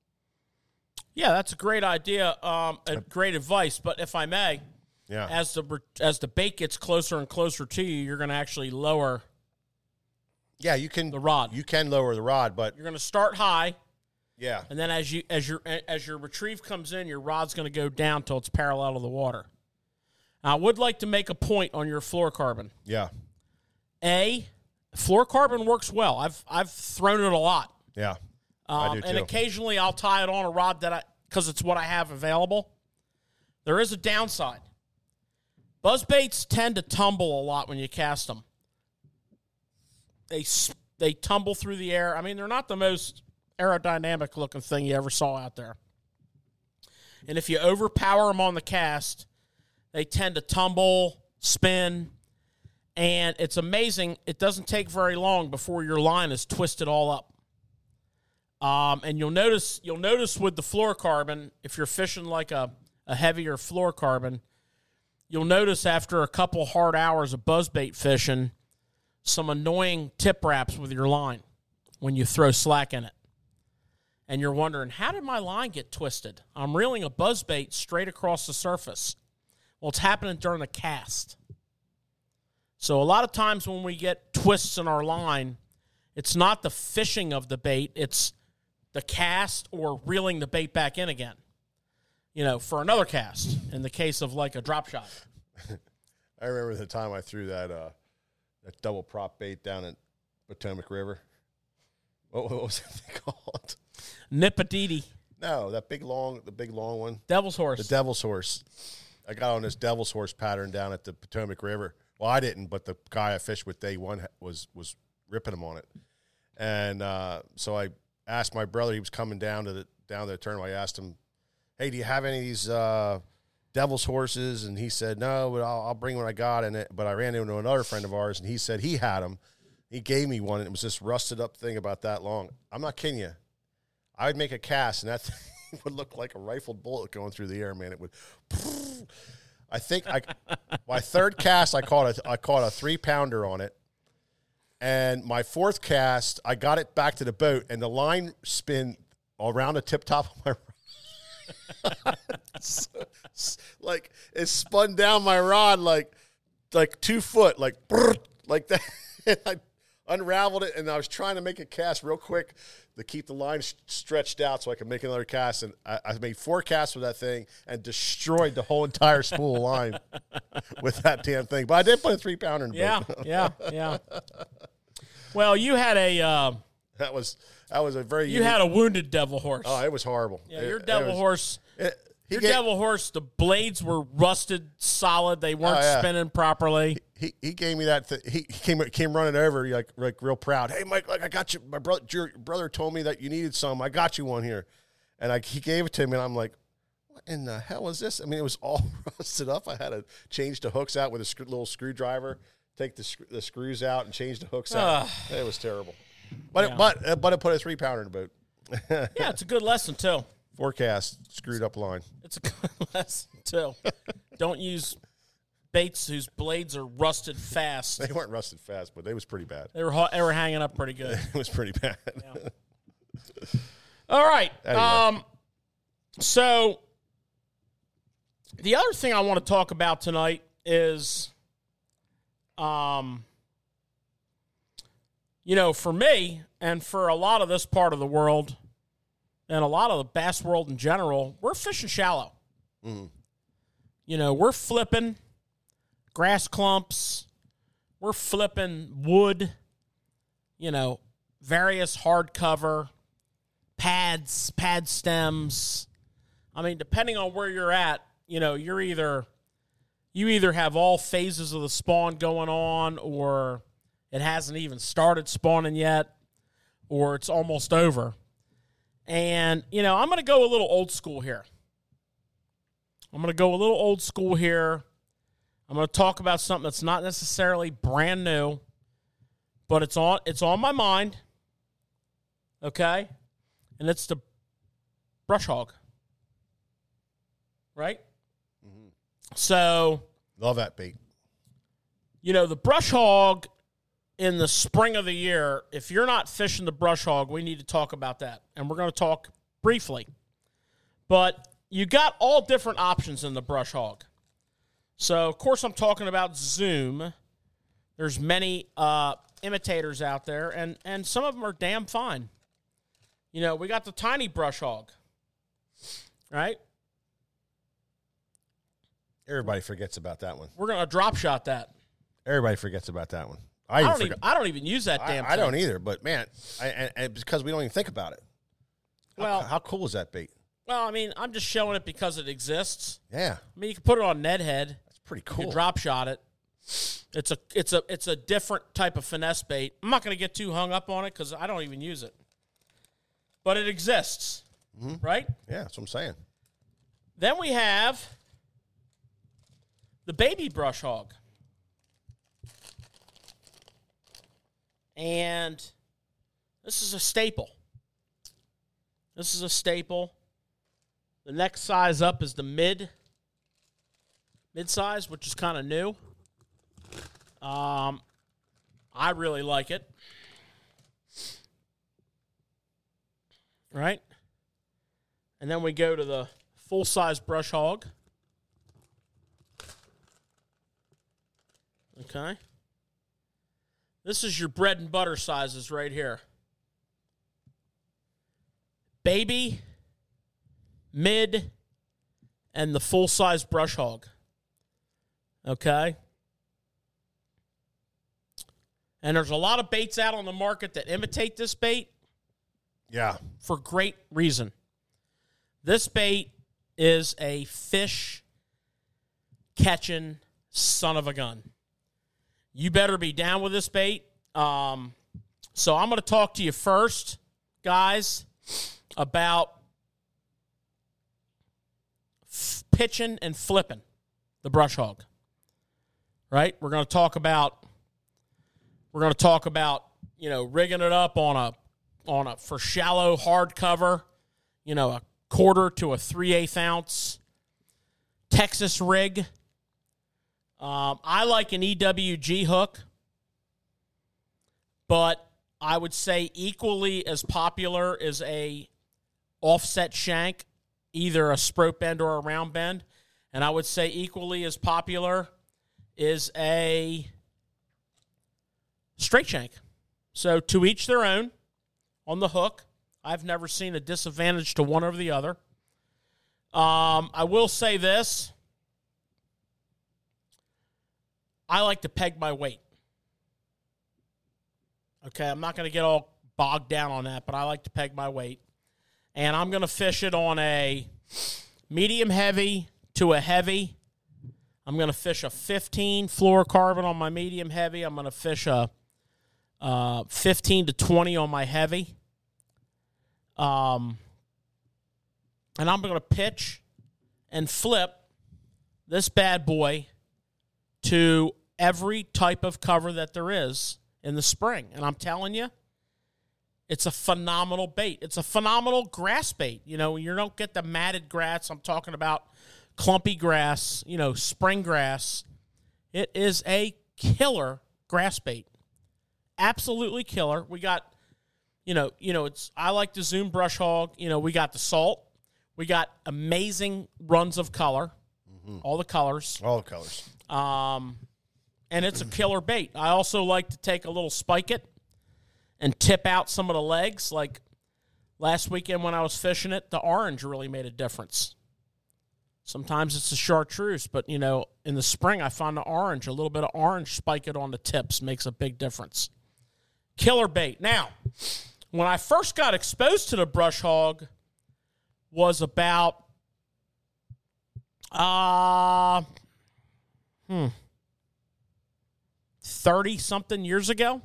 Yeah, that's a great idea, um, and great advice. But if I may, yeah, as the as the bait gets closer and closer to you, you're going to actually lower. Yeah, you can the rod. You can lower the rod, but you're going to start high. Yeah, and then as you as your as your retrieve comes in, your rod's going to go down till it's parallel to the water. Now, I would like to make a point on your fluorocarbon. Yeah. A. Fluorocarbon works well. I've I've thrown it a lot. Yeah, um, I do too. And occasionally I'll tie it on a rod that I because it's what I have available. There is a downside. Buzz baits tend to tumble a lot when you cast them. They they tumble through the air. I mean, they're not the most aerodynamic looking thing you ever saw out there. And if you overpower them on the cast, they tend to tumble, spin. And it's amazing. It doesn't take very long before your line is twisted all up. Um, and you'll notice you'll notice with the fluorocarbon, if you're fishing like a, a heavier fluorocarbon, you'll notice after a couple hard hours of buzzbait fishing, some annoying tip wraps with your line when you throw slack in it. And you're wondering, how did my line get twisted? I'm reeling a buzzbait straight across the surface. Well, it's happening during the cast. So a lot of times when we get twists in our line, it's not the fishing of the bait, it's the cast or reeling the bait back in again, you know, for another cast in the case of like a drop shot. I remember the time I threw that uh, that double prop bait down at Potomac River. What, what was that thing called? Nippaditi. No, that big long, the big long one. Devil's horse. The devil's horse. I got on this devil's horse pattern down at the Potomac River. Well, I didn't, but the guy I fished with day one was was ripping him on it, and uh, so I asked my brother. He was coming down to the down to the tournament. I asked him, "Hey, do you have any of these uh, devil's horses?" And he said, "No, but I'll, I'll bring what I got." And it, but I ran into another friend of ours, and he said he had them. He gave me one, and it was this rusted up thing about that long. I'm not kidding you. I would make a cast, and that thing would look like a rifled bullet going through the air. Man, it would. I think I, my third cast, I caught a, I caught a three pounder on it, and my fourth cast, I got it back to the boat, and the line spin around the tip top of my rod. so, like it spun down my rod like like two foot, like like that. I unraveled it, and I was trying to make a cast real quick to keep the line sh- stretched out so I could make another cast. And I, I made four casts with that thing and destroyed the whole entire spool of line with that damn thing. But I did put a three pounder in the Yeah, boat. yeah, yeah. Well, you had a uh, That was that was a very you unique, had a wounded devil horse. oh, it was horrible. yeah, It- your it devil was- horse. it- he Your gave- devil horse. The blades were rusted, solid. They weren't Oh, yeah. spinning properly. He he gave me that. Th- he, he came came running over like like real proud. Hey Mike, like I got you. My brother your brother told me that you needed some. I got you one here, and I he gave it to me, and I'm like, what in the hell is this? I mean, it was all rusted up. I had to change the hooks out with a sc- little screwdriver, take the sc- the screws out, and change the hooks out. It was terrible, but Yeah. it, but uh, but it put a three pounder in the boat. Yeah, it's a good lesson too. Forecast screwed up line. It's a good lesson too. Don't use baits whose blades are rusted fast. They weren't rusted fast, but they was pretty bad. They were ho- they were hanging up pretty good. It was pretty bad. All right. Anyway. Um. So the other thing I want to talk about tonight is, um, you know, for me and for a lot of this part of the world, and a lot of the bass world in general, we're fishing shallow. Mm-hmm. You know, we're flipping grass clumps, we're flipping wood, you know, various hardcover, pads, pad stems. I mean, depending on where you're at, you know, you're either you either have all phases of the spawn going on, or it hasn't even started spawning yet, or it's almost over. And, you know, I'm going to go a little old school here. I'm going to go a little old school here. I'm going to talk about something that's not necessarily brand new, but it's on it's on my mind. Okay? And it's the brush hog. Right? Mm-hmm. So, Love that bait. you know, the brush hog in the spring of the year, if you're not fishing the brush hog, we need to talk about that. And we're going to talk briefly. But you got all different options in the brush hog. So, of course, I'm talking about Zoom. There's many uh, imitators out there, and, and some of them are damn fine. You know, we got the tiny brush hog, right? Everybody forgets about that one. We're going to drop shot that. Everybody forgets about that one. I, I even don't forgot- even I don't even use that damn I, I thing. don't either, but man, I, and, and because we don't even think about it. How, Well- how cool is that bait? Well, I mean, I'm just showing it because it exists. Yeah, I mean, you can put it on Ned Head. that's pretty You cool. can drop shot it. It's a it's a it's a different type of finesse bait. I'm not going to get too hung up on it because I don't even use it. But it exists, Mm-hmm. right? Yeah, that's what I'm saying. Then we have the baby brush hog. And this is a staple. This is a staple. The next size up is the mid. Mid-size, which is kind of new. Um, I really like it. Right? And then we go to the full-size brush hog. Okay. This is your bread and butter sizes right here. Baby, mid, and the full-size brush hog. Okay? And there's a lot of baits out on the market that imitate this bait Yeah, for great reason. This bait is a fish catching son of a gun. You better be down with this bait. Um, so I'm going to talk to you first, guys, about f- pitching and flipping the brush hog. Right? We're going to talk about we're going to talk about, you know, rigging it up on a on a for shallow hard cover, you know, a quarter to a three-eighth ounce Texas rig. Um, I like an E W G hook, but I would say equally as popular is a offset shank, either a sprout bend or a round bend. And I would say equally as popular is a straight shank. So to each their own on the hook. I've never seen a disadvantage to one over the other. Um, I will say this. I like to peg my weight. Okay, I'm not going to get all bogged down on that, but I like to peg my weight. And I'm going to fish it on a medium heavy to a heavy. I'm going to fish a fifteen fluorocarbon on my medium heavy. I'm going to fish a uh, fifteen to twenty on my heavy. Um, and I'm going to pitch and flip this bad boy to every type of cover that there is in the spring. And I'm telling you, it's a phenomenal bait. It's a phenomenal grass bait. You know, you don't get the matted grass. I'm talking about clumpy grass, you know, spring grass. It is a killer grass bait. Absolutely killer. We got, you know, you know, it's I like the Zoom Brush Hog. You know, we got the salt. We got amazing runs of color. Mm-hmm. All the colors. All the colors. Um, and it's a killer bait. I also like to take a little spike it and tip out some of the legs. Like last weekend when I was fishing it, the orange really made a difference. Sometimes it's the chartreuse, but, you know, in the spring I find the orange, a little bit of orange, spike it on the tips makes a big difference. Killer bait. Now, when I first got exposed to the brush hog was about, uh, hmm, thirty-something years ago.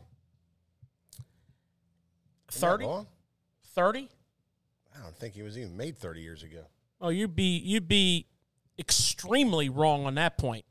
thirty? thirty? I don't think he was even made thirty years ago. Oh, you'd be you'd be extremely wrong on that point.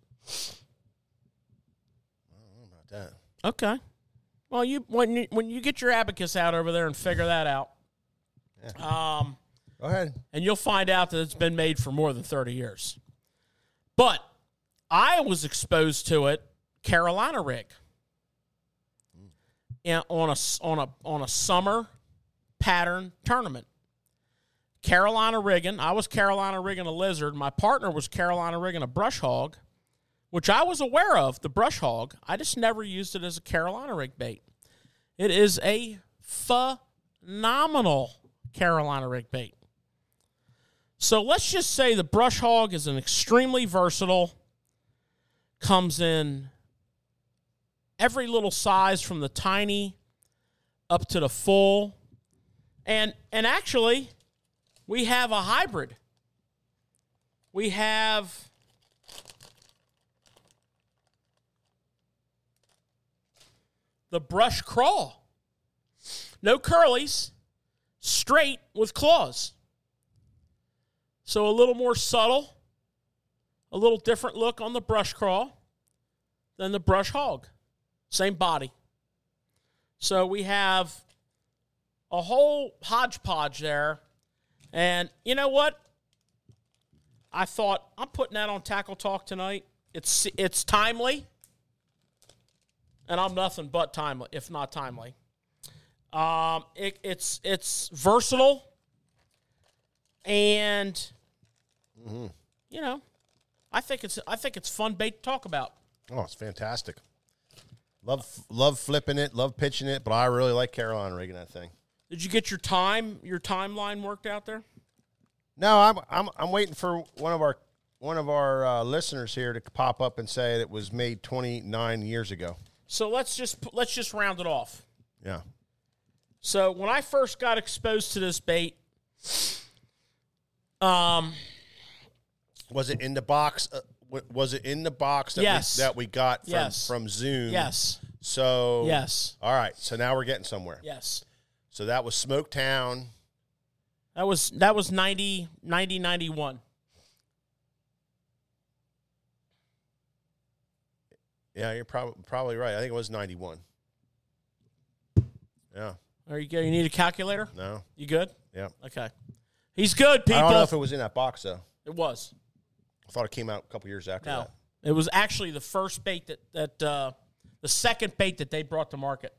I don't know about that. Okay. Well, you when you when you get your abacus out over there and figure that out, yeah. um, go ahead, and you'll find out that it's been made for more than thirty years. But I was exposed to it Carolina rig, mm. and on a on a on a summer pattern tournament. Carolina rigging. I was Carolina rigging a lizard. My partner was Carolina rigging a brush hog, which I was aware of, the brush hog. I just never used it as a Carolina rig bait. It is a phenomenal Carolina rig bait. So let's just say the brush hog is an extremely versatile, comes in every little size from the tiny up to the full. And and actually, we have a hybrid. We have the brush crawl. No curlies, straight with claws. So a little more subtle, a little different look on the brush crawl than the brush hog. Same body. So we have a whole hodgepodge there. And you know what? I thought, I'm putting that on Tackle Talk tonight. It's it's timely. And I'm nothing but timely, if not timely. Um, it, it's it's versatile. And, mm-hmm. you know, I think it's I think it's fun bait to talk about. Oh, it's fantastic. Love love flipping it, love pitching it, but I really like Carolina rigging that thing. Did you get your time, your timeline worked out there? No, I'm I'm I'm waiting for one of our one of our uh, listeners here to pop up and say it was made twenty-nine years ago. So let's just let's just round it off. Yeah. So when I first got exposed to this bait, um, was it in the box? Uh, was it in the box that yes. we, that we got from, yes. from Zoom? Yes. So yes. All right. So now we're getting somewhere. Yes. So that was Smoketown. That was that was ninety, ninety, ninety-one. Yeah, you're probably probably right. I think it was ninety-one. Yeah. There you go. You need a calculator? No. You good? Yeah. Okay. He's good, people. I don't know if it was in that box, though. It was. I thought it came out a couple years after no. that. It was actually the first bait that, that uh, the second bait that they brought to market.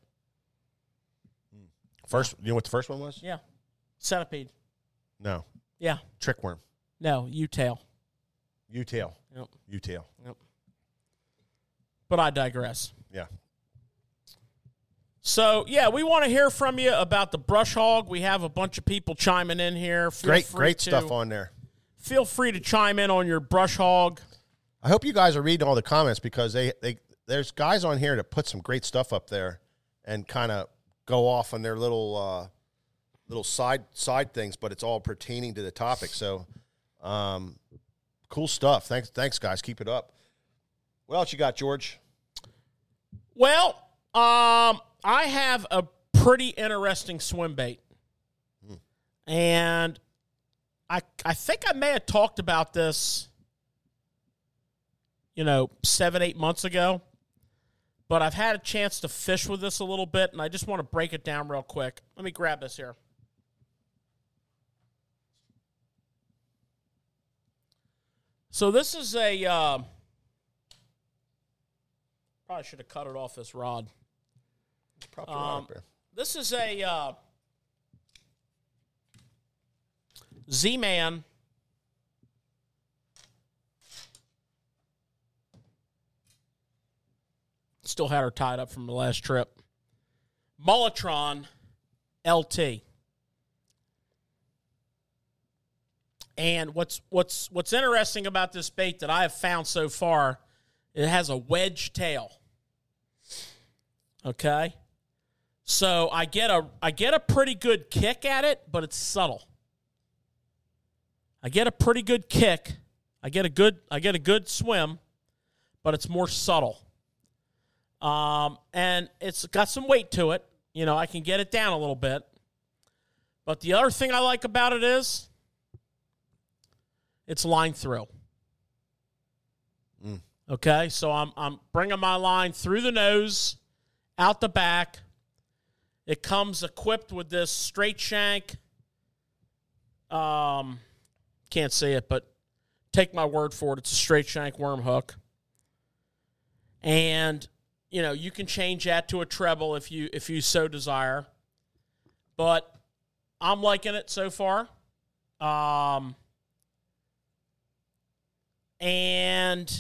First, you know what the first one was? Yeah. Centipede. No. Yeah. Trickworm. No, U-tail. U-tail. Yep. U-tail. Yep. but I digress. Yeah. So, yeah, we want to hear from you about the brush hog. We have a bunch of people chiming in here. Feel Great, free great to, stuff on there. Feel free to chime in on your brush hog. I hope you guys are reading all the comments because they, they there's guys on here that put some great stuff up there and kind of go off on their little uh, little side side things, but it's all pertaining to the topic. So, um, cool stuff. Thanks, thanks, guys. Keep it up. What else you got, George? Well, um, I have a pretty interesting swim bait, hmm. and I I think I may have talked about this, you know, seven, eight months ago, but I've had a chance to fish with this a little bit, and I just want to break it down real quick. Let me grab this here. So this is a, uh, probably should have cut it off this rod. Probably Um, right this is a uh, Z-Man still had her tied up from the last trip. Mulletron L T. And what's what's what's interesting about this bait that I have found so far, it has a wedge tail. Okay? So I get a I get a pretty good kick at it, but it's subtle. I get a pretty good kick. I get a good I get a good swim, but it's more subtle. Um, and it's got some weight to it. You know, I can get it down a little bit. But the other thing I like about it is it's line through. Mm. Okay, so I'm I'm bringing my line through the nose, out the back. It comes equipped with this straight shank. Um, can't say it, but take my word for it. It's a straight shank worm hook, and you know you can change that to a treble if you if you so desire. But I'm liking it so far. Um, and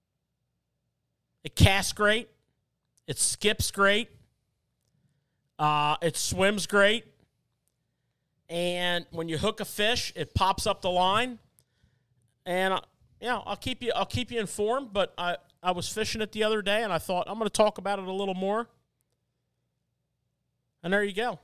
it casts great. It skips great. Uh, it swims great. And when you hook a fish, it pops up the line. And uh, yeah, I'll keep you I'll keep you informed, but I, I was fishing it the other day and I thought I'm going to talk about it a little more. And there you go.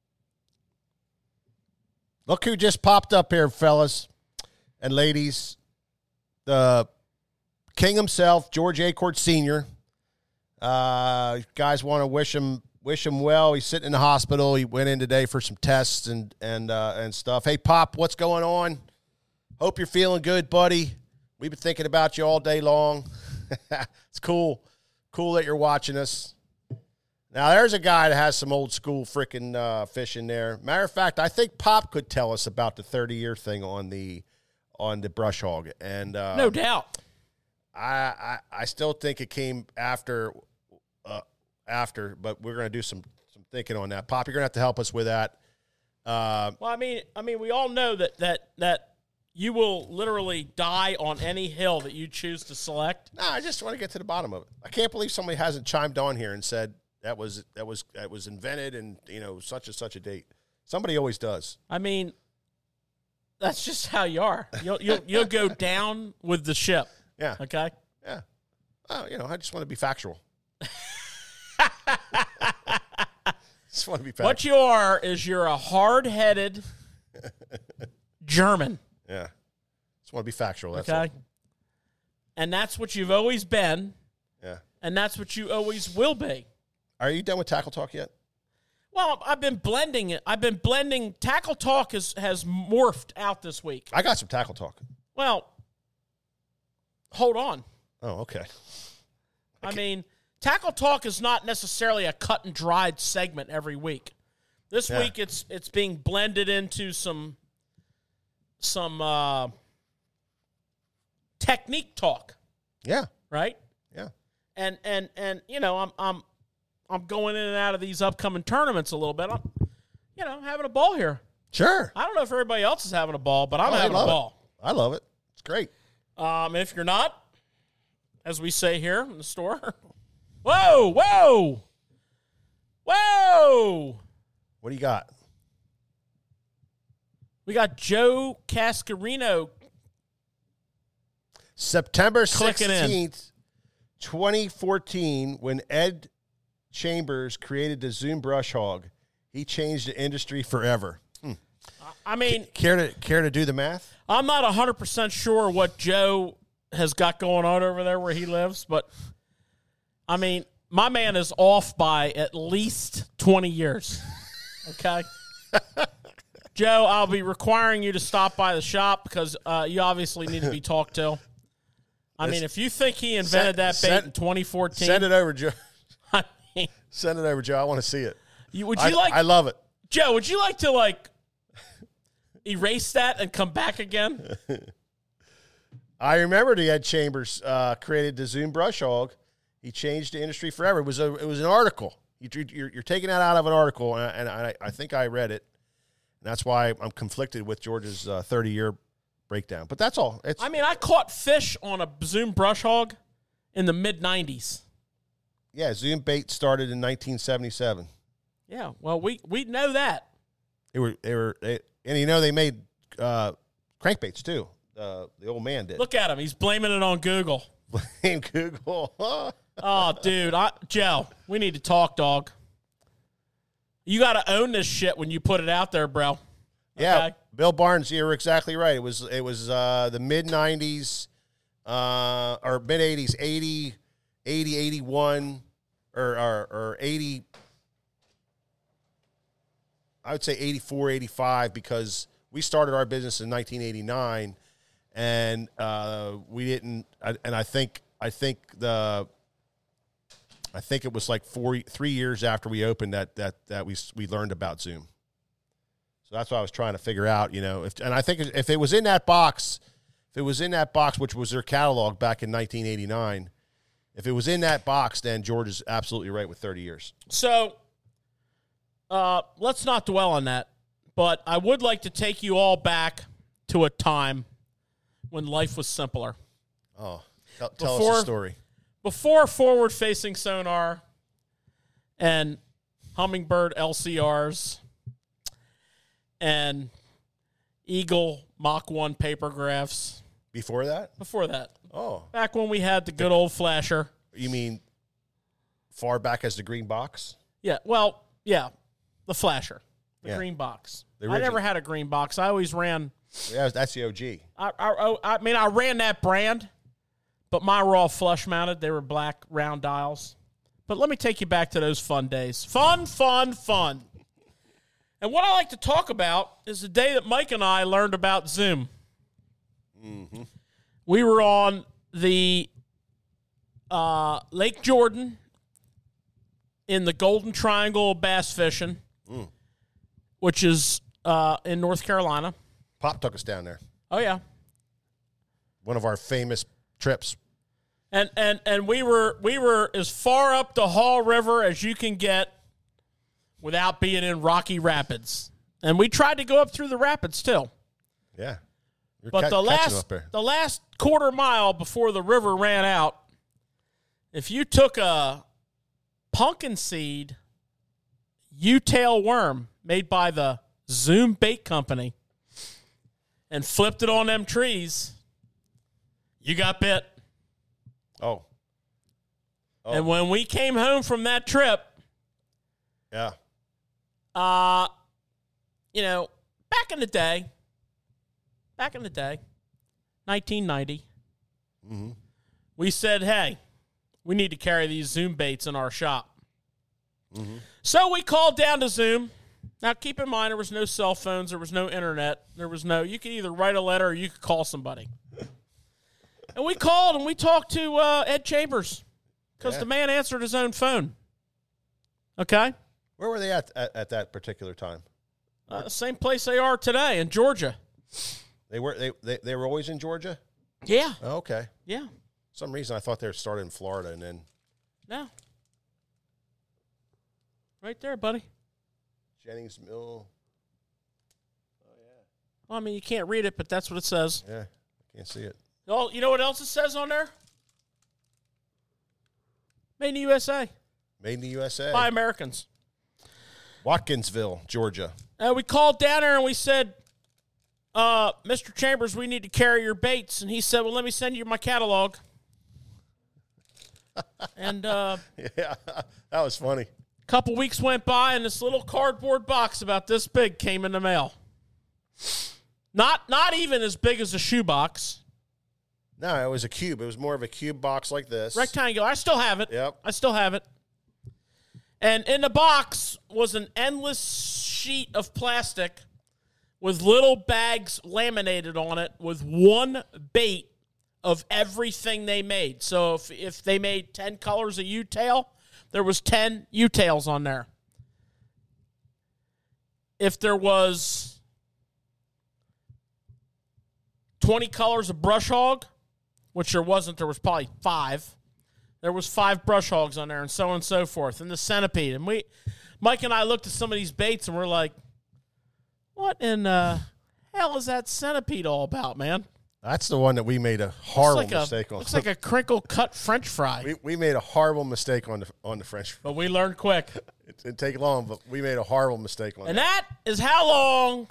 Look who just popped up here, fellas and ladies. The king himself, George Acord Senior Uh, guys want to wish him wish him well. He's sitting in the hospital. He went in today for some tests and and uh, and stuff. Hey, Pop, what's going on? Hope you're feeling good, buddy. We've been thinking about you all day long. It's cool. Cool that you're watching us. Now, there's a guy that has some old school freaking uh, fishing there. Matter of fact, I think Pop could tell us about the thirty-year thing on the on the brush hog. And uh, no doubt. I, I I still think it came after, uh, after, but we're going to do some some thinking on that. Pop, you're going to have to help us with that. Uh, well, I mean, I mean, we all know that that that you will literally die on any hill that you choose to select. No, I just want to get to the bottom of it. I can't believe somebody hasn't chimed on here and said that was that was that was invented and you know such and such a date. Somebody always does. I mean, that's just how you are. You'll you'll you'll go down with the ship. Yeah. Okay. Yeah. Oh, you know, I just want to be factual. Just want to be factual. What you are is you're a hard-headed German. Yeah. Just want to be factual. That's okay. all. And that's what you've always been. Yeah. And that's what you always will be. Are you done with Tackle Talk yet? Well, I've been blending it. I've been blending. Tackle Talk has, has morphed out this week. I got some Tackle Talk. Well, hold on. Oh, okay. I mean, Tackle Talk is not necessarily a cut and dried segment every week. This Yeah. week, it's it's being blended into some some uh, technique talk, Yeah. right? Yeah. And and and you know, I'm I'm I'm going in and out of these upcoming tournaments a little bit. I'm, you know, having a ball here. Sure. I don't know if everybody else is having a ball, but I'm Oh, I having a love ball. it. I love it. It's great. Um, if you're not, as we say here in the store. Whoa, whoa, whoa. What do you got? We got Joe Cascarino. September Clicking in. sixteenth, twenty fourteen, when Ed Chambers created the Zoom brush hog, he changed the industry forever. Hmm. I mean, Care to care to do the math? I'm not one hundred percent sure what Joe has got going on over there where he lives, but, I mean, my man is off by at least twenty years. Okay? Joe, I'll be requiring you to stop by the shop because uh, you obviously need to be talked to. I mean, if you think he invented Send- that bait send- in twenty fourteen, Send it over, Joe. I mean, Send it over, Joe. I want to see it. you, would you I, like, I love it. Joe, would you like to, like, erase that and come back again? I remember the Ed Chambers uh, created the Zoom brush hog. He changed the industry forever. It was a, it was an article. You, you're, you're taking that out of an article, and I, and I, I think I read it. And that's why I'm conflicted with George's uh, thirty-year breakdown. But that's all. It's, I mean, I caught fish on a Zoom brush hog in the mid nineties. yeah, Zoom bait started in nineteen seventy-seven. Yeah, well, we we know that. They were, they were, they, and you know they made uh, crankbaits too. Uh, the old man did. Look at him; he's blaming it on Google. Blame Google. Oh, dude, I, Joe, we need to talk, dog. You got to own this shit when you put it out there, bro. Yeah, Okay? Bill Barnes, you were exactly right. It was it was uh, the mid nineties uh, or mid eighties, eighty, eighty, eighty-one, or, or, or eighty. I would say eighty-four, eighty-five, because we started our business in nineteen eighty-nine, and uh, we didn't. And I think I think the. I think it was like four, three years after we opened that that that we we learned about Zoom. So that's what I was trying to figure out, you know. If and I think if it was in that box, if it was in that box, which was their catalog back in nineteen eighty-nine, if it was in that box, then George is absolutely right with thirty years. So, uh, let's not dwell on that. But I would like to take you all back to a time when life was simpler. Oh, tell, tell Before- us the story. Before forward-facing sonar and Hummingbird L C Rs and Eagle Mach one papergraphs. Before that? Before that. Oh, Back when we had the good old flasher. you mean far back as the green box? Yeah, well, yeah, the flasher, the Yeah. green box. The I original. never had a green box. I always ran, Yeah, that's the O G. I, I, I mean, I ran that brand, but mine were all flush mounted. They were black round dials. But let me take you back to those fun days. Fun, fun, fun. And what I like to talk about is the day that Mike and I learned about Zoom. Mm-hmm. We were on the uh, Lake Jordan in the Golden Triangle bass fishing, Mm. which is uh, in North Carolina. Pop took us down there. Oh, yeah. One of our famous trips. And and and we were we were as far up the Hall River as you can get without being in Rocky Rapids. And we tried to go up through the rapids too. Yeah. You're But ca- the catching last up there. the last quarter mile before the river ran out, if you took a pumpkin seed U-tail worm made by the Zoom Bait Company and flipped it on them trees, you got bit. Oh. Oh. And when we came home from that trip, Yeah. uh, you know, back in the day, back in the day, nineteen ninety, Mm-hmm. we said, hey, we need to carry these Zoom baits in our shop. Mm-hmm. So we called down to Zoom. Now, keep in mind, there was no cell phones. There was no internet. There was no, you could either write a letter or you could call somebody. And we called and we talked to uh, Ed Chambers because Yeah. the man answered his own phone. Okay? Where were they at, at at that particular time? Uh, same place they are today in Georgia. They were they, they they were always in Georgia? Yeah. Oh, okay. Yeah. For some reason I thought they were started in Florida and then No. Right there, buddy. Jennings Mill. Well, I mean, you can't read it, but that's what it says. Yeah, I can't see it. Oh, you know what else it says on there? Made in the U S A. Made in the U S A. By Americans. Watkinsville, Georgia. Uh, we called down there and we said, uh, Mister Chambers, we need to carry your baits. And he said, well, let me send you my catalog. and uh, yeah, that was funny. A couple weeks went by and this little cardboard box about this big came in the mail. Not not even as big as a shoebox. No, it was a cube. It was more of a cube box like this. Rectangular. I still have it. Yep. I still have it. And in the box was an endless sheet of plastic with little bags laminated on it with one bait of everything they made. So if, if they made ten colors of U-tail, there was ten U-tails on there. If there was twenty colors of brush hog, which there wasn't, there was probably five. There was five brush hogs on there and so on and so forth. And the centipede. And we, Mike and I looked at some of these baits and we're like, what in the hell is that centipede all about, man? That's the one that we made a horrible looks like mistake a, on. Looks like a crinkle cut French fry. we, we made a horrible mistake on the on the French fry. But we learned quick. It didn't take long, but we made a horrible mistake on And that. that is how long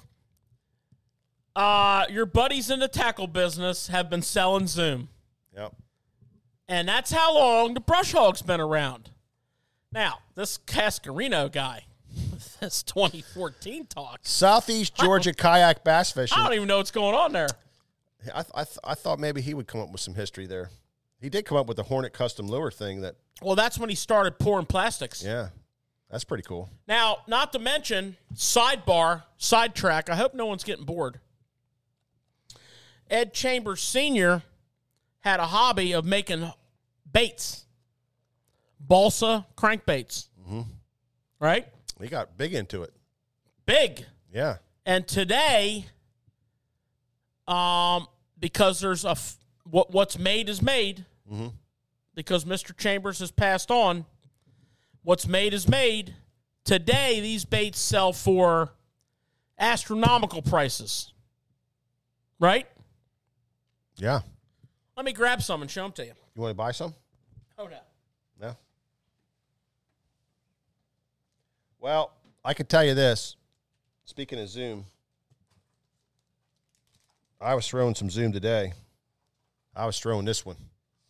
uh, your buddies in the tackle business have been selling Zoom. Yep. And that's how long the brush hog's been around. Now, this Cascarino guy, with this twenty fourteen talk, Southeast Georgia kayak bass fishing. I don't even know what's going on there. I, th- I, th- I thought maybe he would come up with some history there. He did come up with the Hornet custom lure thing that, Well, that's when he started pouring plastics. yeah, that's pretty cool. Now, not to mention, sidebar, sidetrack, I hope no one's getting bored. Ed Chambers Senior had a hobby of making baits, balsa crankbaits, mm-hmm. right? He got big into it. Big. Yeah. And today, um, because there's a f- what what's made is made, mm-hmm. because Mister Chambers has passed on, what's made is made. Today, these baits sell for astronomical prices, right? Yeah. Let me grab some and show them to you. You want to buy some? Oh, no. No. Well, I could tell you this. Speaking of Zoom, I was throwing some Zoom today. I was throwing this one.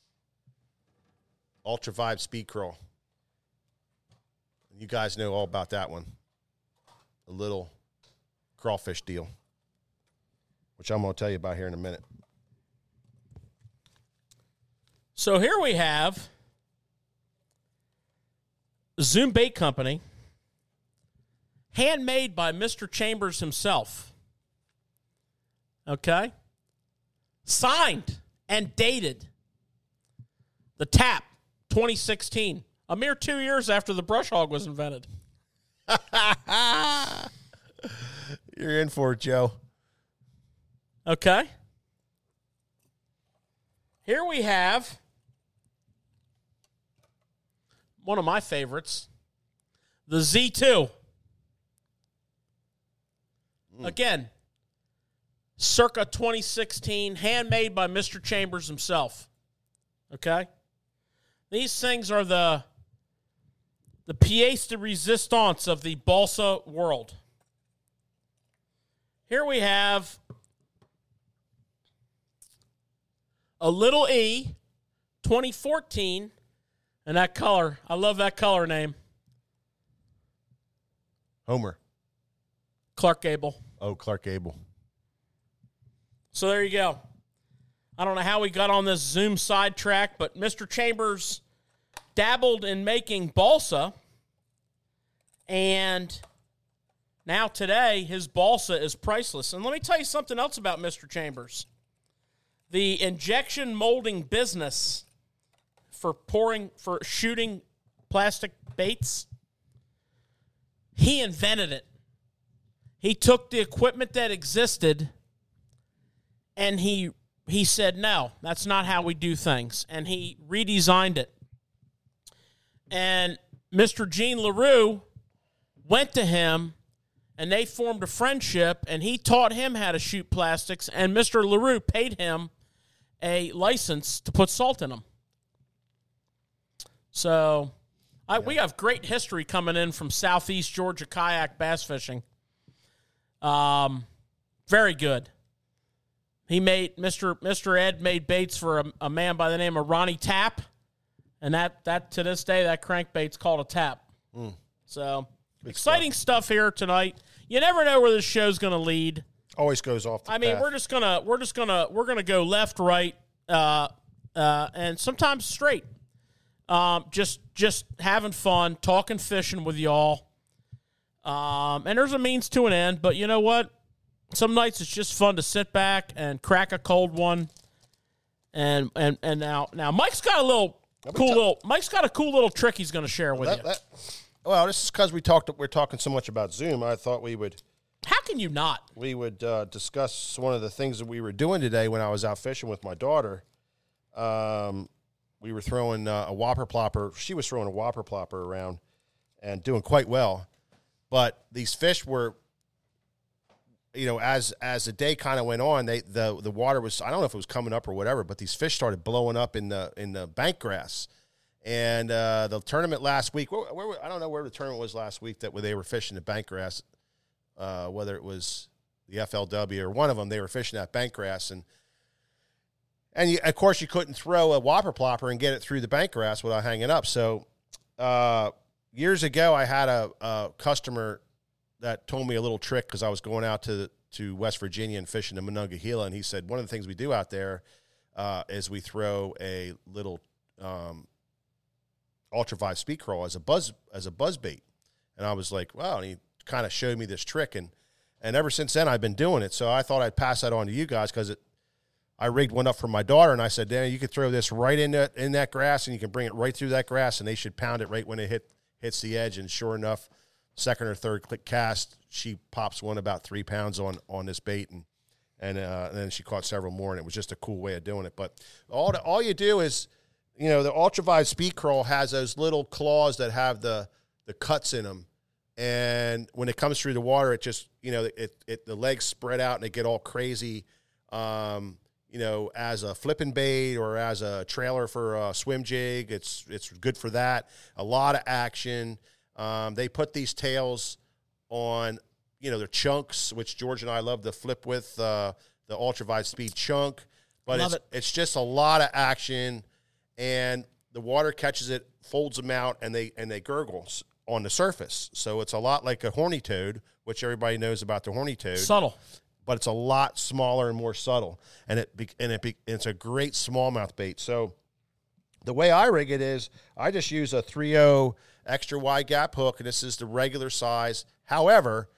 Ultra Vibe Speed Crawl. You guys know all about that one. A little crawfish deal, which I'm going to tell you about here in a minute. So here we have Zoom Bait Company, handmade by Mister Chambers himself. Okay? Signed and dated. The Tap, twenty sixteen. A mere two years after the brush hog was invented. You're in for it, Joe. Okay? Here we have one of my favorites, the Z two. Mm. Again, circa twenty sixteen, handmade by Mister Chambers himself. Okay? These things are the, the pièce de résistance of the balsa world. Here we have a little E, twenty fourteen, and that color. I love that color name. Homer. Clark Gable. Oh, Clark Gable. So there you go. I don't know how we got on this Zoom sidetrack, but Mister Chambers dabbled in making balsa, and now today his balsa is priceless. And let me tell you something else about Mister Chambers. The injection molding business for pouring, for shooting plastic baits, he invented it. He took the equipment that existed and he he said, no, that's not how we do things. And he redesigned it. And Mister Gene LaRue went to him and they formed a friendship and he taught him how to shoot plastics and Mister LaRue paid him a license to put salt in them. So I, yeah. we have great history coming in from Southeast Georgia kayak bass fishing. Um, very good. He made Mister Mister Ed made baits for a, a man by the name of Ronnie Tapp, and that that to this day that crankbait's called a tap. Mm. So good exciting stuff. stuff here tonight. You never know where this show's going to lead. Always goes off the I mean, path. we're just gonna we're just gonna we're gonna go left, right, uh, uh, and sometimes straight. Um, just just having fun, talking fishing with y'all. Um, and there's a means to an end, but you know what? Some nights it's just fun to sit back and crack a cold one. And and and now now Mike's got a little cool t- little Mike's got a cool little trick he's going to share with that, you. That, well, this is because we talked we're talking so much about Zoom. I thought we would. How can you not? We would uh, discuss one of the things that we were doing today when I was out fishing with my daughter. Um, we were throwing uh, a whopper plopper. She was throwing a whopper plopper around and doing quite well. But these fish were, you know, as as the day kind of went on, they the the water was, I don't know if it was coming up or whatever, but these fish started blowing up in the in the bank grass. And uh, the tournament last week, where, where, I don't know where the tournament was last week that where they were fishing the bank grass. Uh, whether it was the F L W or one of them, they were fishing that bank grass. And, and you, of course, you couldn't throw a whopper plopper and get it through the bank grass without hanging up. So uh, years ago, I had a, a customer that told me a little trick because I was going out to to West Virginia and fishing in Monongahela, and he said, one of the things we do out there uh, is we throw a little um, Ultra five speed crawl as a buzz as a buzz bait. And I was like, wow, and he kind of showed me this trick, and and ever since then I've been doing it. So I thought I'd pass that on to you guys because it I rigged one up for my daughter, and I said, Danny, you could throw this right in that in that grass, and you can bring it right through that grass, and they should pound it right when it hit hits the edge. And sure enough, second or third click cast, she pops one about three pounds on on this bait, and and, uh, and then she caught several more, and it was just a cool way of doing it. But all the, all you do is, you know, the Ultra five Speed Crawl has those little claws that have the the cuts in them. And when it comes through the water, it just, you know, it, it the legs spread out and they get all crazy, um, you know, as a flipping bait or as a trailer for a swim jig. It's it's good for that. A lot of action. Um, they put these tails on, you know, their chunks, which George and I love to flip with, uh, the Ultra five Speed chunk. But it's, it. it's just a lot of action, and the water catches it, folds them out, and they and they gurgle on the surface. So it's a lot like a horny toad, which everybody knows about the horny toad. Subtle. But it's a lot smaller and more subtle. And it be, and it be, it's a great smallmouth bait. So the way I rig it is I just use a three oh extra wide gap hook, and this is the regular size. However,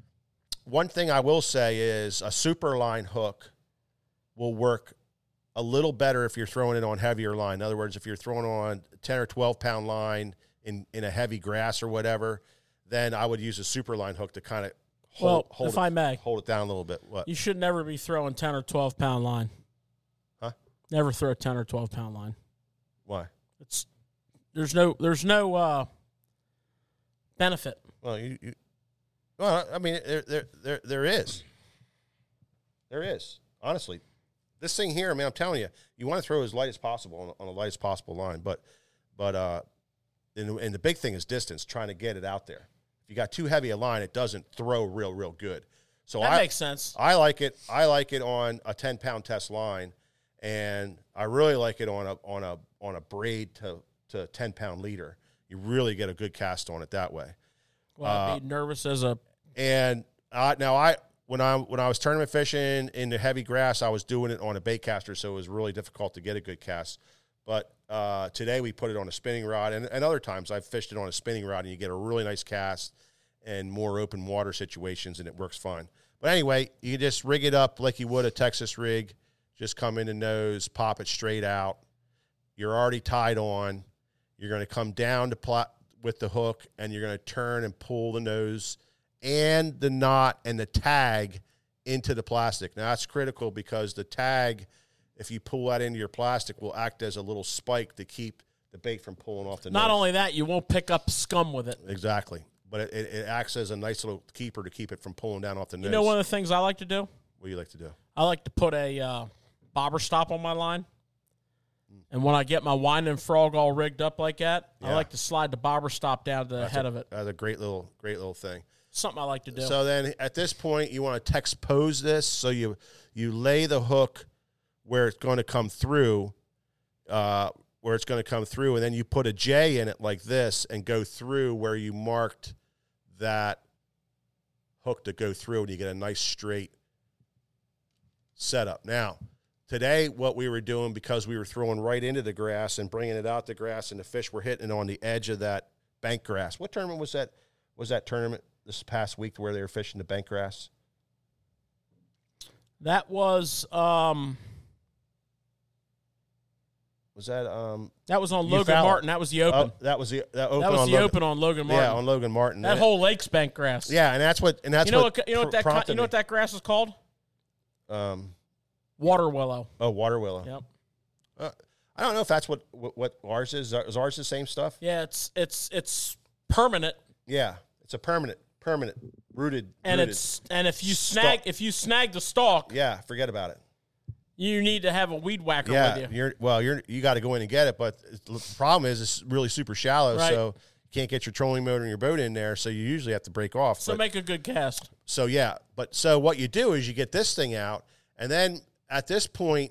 one thing I will say is a super line hook will work a little better if you're throwing it on heavier line. In other words, if you're throwing on ten or twelve pound line in, in a heavy grass or whatever, then I would use a super line hook to kind of hold, well, hold, if it, I may, hold it down a little bit. What? You should never be throwing ten or twelve pound line. Huh? Never throw a ten or twelve pound line. Why? It's there's no there's no uh, benefit. Well, you, you well, I mean, there there there there is. There is, honestly. This thing here, I mean, I'm telling you, you want to throw as light as possible on, on the lightest possible line, but but uh, and, and the big thing is distance, trying to get it out there. If you got too heavy a line, it doesn't throw real, real good. So that I, makes sense. I like it. I like it on a ten pound test line, and I really like it on a on a on a braid to to ten pound leader. You really get a good cast on it that way. Well, I'd uh, be nervous as a and uh, now I. When I when I was tournament fishing in the heavy grass, I was doing it on a bait caster, so it was really difficult to get a good cast. But uh, today we put it on a spinning rod, and, and other times I've fished it on a spinning rod, and you get a really nice cast and more open water situations, and it works fine. But anyway, you just rig it up like you would a Texas rig. Just come in the nose, pop it straight out. You're already tied on. You're going to come down to plot with the hook, and you're going to turn and pull the nose and the knot and the tag into the plastic. Now, that's critical because the tag, if you pull that into your plastic, will act as a little spike to keep the bait from pulling off the Not nose. only that, you won't pick up scum with it. Exactly. But it, it, it acts as a nice little keeper to keep it from pulling down off the nose. You know one of the things I like to do? What do you like to do? I like to put a uh, bobber stop on my line, And when I get my winding frog all rigged up like that, Yeah. I like to slide the bobber stop down to the That's head a, of it. That's a great little, great little thing. Something I like to do. So then at this point, you want to texpose this. So you you lay the hook where it's going to come through, uh, where it's going to come through, and then you put a J in it like this and go through where you marked that hook to go through, and you get a nice straight setup. Now, today what we were doing, because we were throwing right into the grass and bringing it out the grass, and the fish were hitting on the edge of that bank grass. What tournament was that? Was that tournament this past week where they were fishing the bank grass? That was um, Was that um? that was on You Logan foul it. Martin. That was the open. Oh, that was the that open that was on the Logan, open on Logan Martin. Yeah, on Logan Martin. that And- whole lake's bank grass. yeah, and that's what and that's you know what, what, you know what that prompted you know what me. that grass is called? um Water willow. oh water willow. Yep. Uh, I don't know if that's what, what what ours is. Is ours the same stuff? Yeah, it's it's it's permanent, Yeah, it's a permanent permanent rooted and rooted. it's and if you Stalk. snag if you snag the stalk, yeah. Forget about it. you need to have a weed whacker Yeah, with you. you're well. You're you got to go in and get it, but the problem is it's really super shallow, Right. so you can't get your trolling motor and your boat in there. So you usually have to break off. So but, make a good cast. so yeah, but so what you do is you get this thing out, and then at this point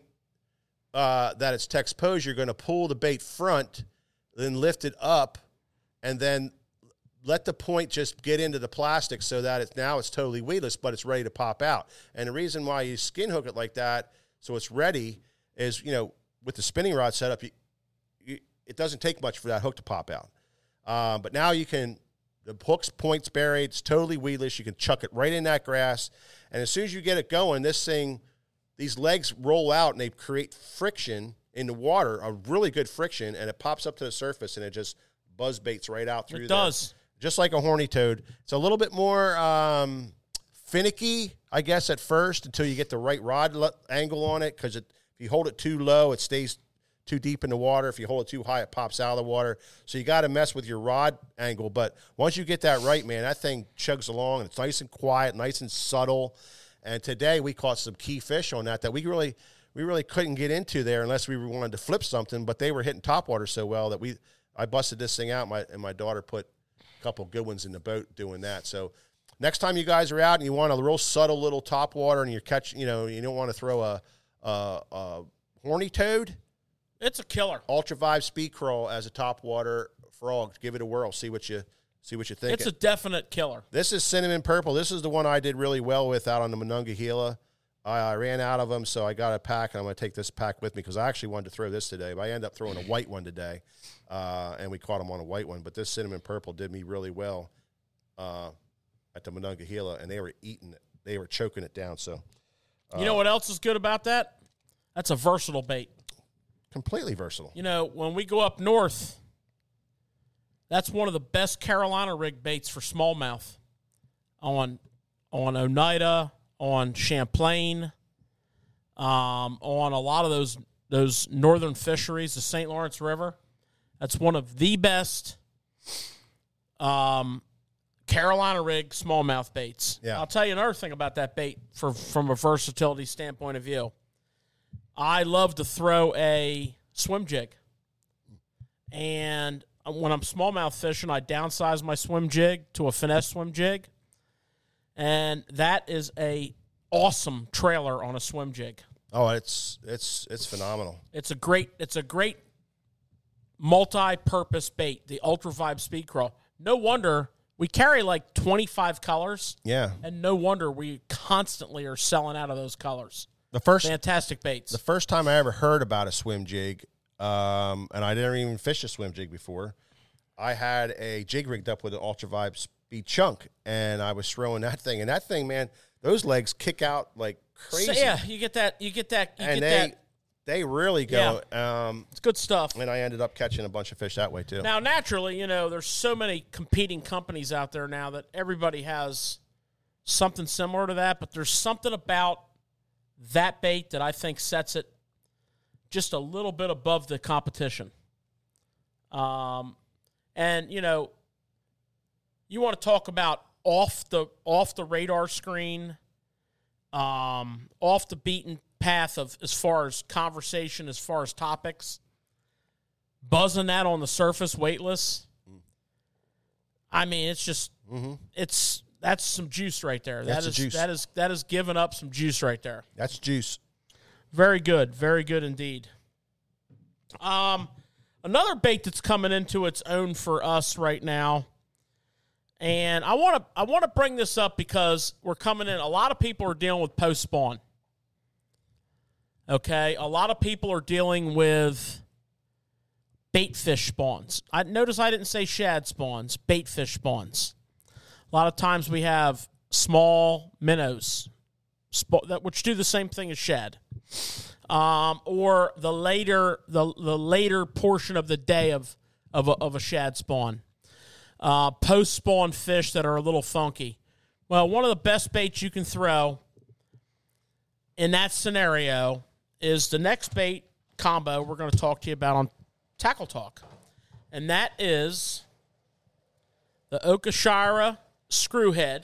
uh, that it's texpose, you're going to pull the bait front, then lift it up, and then let the point just get into the plastic so that it's now it's totally weedless, but it's ready to pop out. And the reason why you skin hook it like that, so it's ready, is, you know, with the spinning rod setup, you, you, it doesn't take much for that hook to pop out. Um, but now you can, the hook's point's buried, it's totally weedless. You can chuck it right in that grass. And as soon as you get it going, this thing, these legs roll out and they create friction in the water, a really good friction, and it pops up to the surface and it just buzz baits right out through It there. does. Just like a horny toad. It's a little bit more um, finicky, I guess, at first until you get the right rod le- angle on it, because if you hold it too low, it stays too deep in the water. If you hold it too high, it pops out of the water. So you got to mess with your rod angle. But once you get that right, man, that thing chugs along, and it's nice and quiet, nice and subtle. And today we caught some key fish on that that we really we really couldn't get into there unless we wanted to flip something. But they were hitting topwater so well that we I busted this thing out, my, and my daughter put a couple good ones in the boat doing that. So next time you guys are out and you want a real subtle little topwater and you're catching, you know, you don't want to throw a, a, a horny toad, It's a killer. Ultra Vibe Speed Crawl as a topwater frog. Give it a whirl. See what you see what you think. It's a definite killer. This is cinnamon purple. This is the one I did really well with out on the Monongahela. I, I ran out of them, so I got a pack, and I'm going to take this pack with me because I actually wanted to throw this today, but I ended up throwing a white one today, uh, and we caught them on a white one. But this cinnamon purple did me really well uh, at the Monongahela, and they were eating it. They were choking it down. So uh, You know what else is good about that? That's a versatile bait. completely versatile. You know, when we go up north, that's one of the best Carolina rig baits for smallmouth on on Oneida, on Champlain, um, on a lot of those those northern fisheries, the Saint Lawrence River. That's one of the best um, Carolina rig smallmouth baits. Yeah. I'll tell you another thing about that bait for, from a versatility standpoint of view. I love to throw a swim jig. And when I'm smallmouth fishing, I downsize my swim jig to a finesse swim jig. And that is a awesome trailer on a swim jig. Oh, it's it's it's phenomenal. It's a great it's a great multi-purpose bait, the Ultra Vibe Speed Crawl. No wonder we carry like twenty-five colors, Yeah. and no wonder we constantly are selling out of those colors. The first Fantastic baits. The first time I ever heard about a swim jig, um, and I didn't even fish a swim jig before, I had a jig rigged up with an Ultra Vibe Speed Chunk, and I was throwing that thing. And that thing, man, those legs kick out like crazy. So, yeah, you get that. You get that. You and get they that. they really go. Um, It's good stuff. and I ended up catching a bunch of fish that way too. Now, naturally, you know, there's so many competing companies out there now that everybody has something similar to that, but there's something about that bait that I think sets it just a little bit above the competition. Um, and, you know, you want to talk about off the off the radar screen, um, off the beaten path of as far as conversation, as far as topics. buzzing that on the surface weightless. I mean, it's just Mm-hmm. it's that's some juice right there. That's that is the juice. that is that is giving up some juice right there. That's juice. Very good, very good indeed. Um, another bait that's coming into its own for us right now, and I want to I want to bring this up because we're coming in. A lot of people are dealing with post spawn. Okay, a lot of people are dealing with bait fish spawns. I notice I didn't say shad spawns, bait fish spawns. A lot of times we have small minnows, sp- that which do the same thing as shad, um, or the later the the later portion of the day of of a, of a shad spawn. Uh, post spawn fish that are a little funky. Well, one of the best baits you can throw in that scenario is the next bait combo we're going to talk to you about on Tackle Talk, and that is the Okashira Screwhead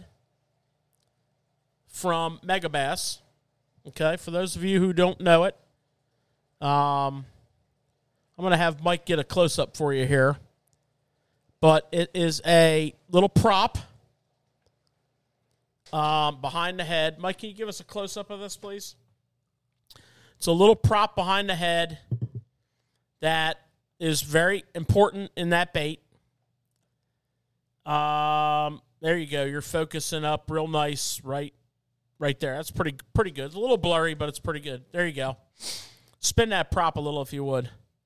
from Megabass. Okay, for those of you who don't know it, um, I'm going to have Mike get a close-up for you here. But it is a little prop um, behind the head. Mike, can you give us a close-up of this, please? It's a little prop behind the head that is very important in that bait. Um, there you go. You're focusing up real nice right right there. That's pretty pretty good. It's a little blurry, but it's pretty good. There you go. Spin that prop a little if you would.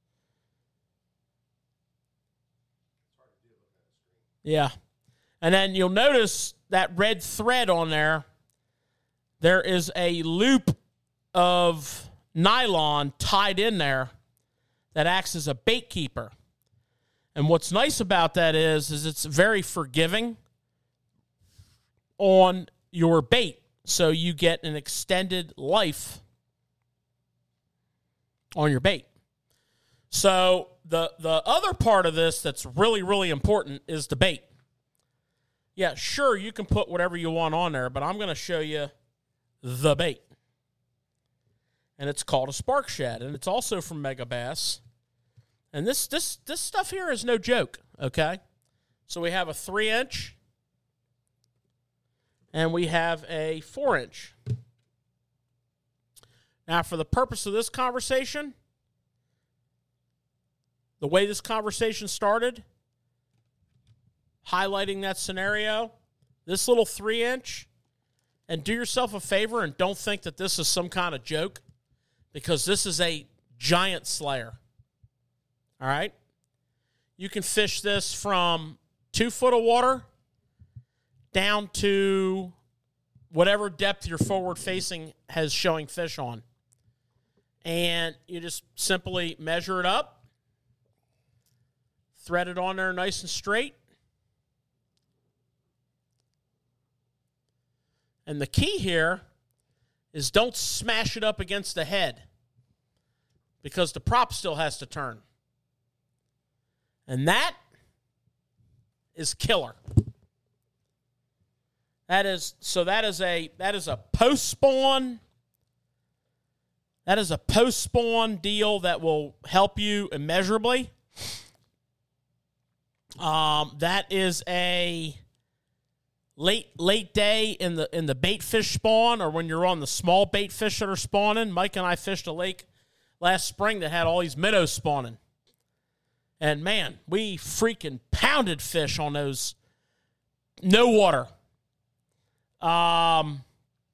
Yeah. And then you'll notice that red thread on there. There is a loop of nylon tied in there that acts as a bait keeper. And what's nice about that is, is it's very forgiving on your bait. So you get an extended life on your bait. So the the other part of this that's really, really important is the bait. Yeah, sure, you can put whatever you want on there, but I'm going to show you the bait. And it's called a Spark Shad, and it's also from Megabass. And this this this stuff here is no joke, okay? So we have a three inch, and we have a four inch. Now, for the purpose of this conversation, the way this conversation started, highlighting that scenario, this little three inch, and do yourself a favor and don't think that this is some kind of joke, because this is a giant slayer. All right? You can fish this from two foot of water down to whatever depth your forward facing has showing fish on. And you just simply measure it up, thread it on there nice and straight. And the key here is don't smash it up against the head, because the prop still has to turn. And that is killer. That is so that is a that is a post spawn. That is a post spawn deal that will help you immeasurably. Um, that is a late late day in the in the bait fish spawn, or when you're on the small bait fish that are spawning. Mike and I fished a lake last spring that had all these minnows spawning. And, man, we freaking pounded fish on those. No water. Um,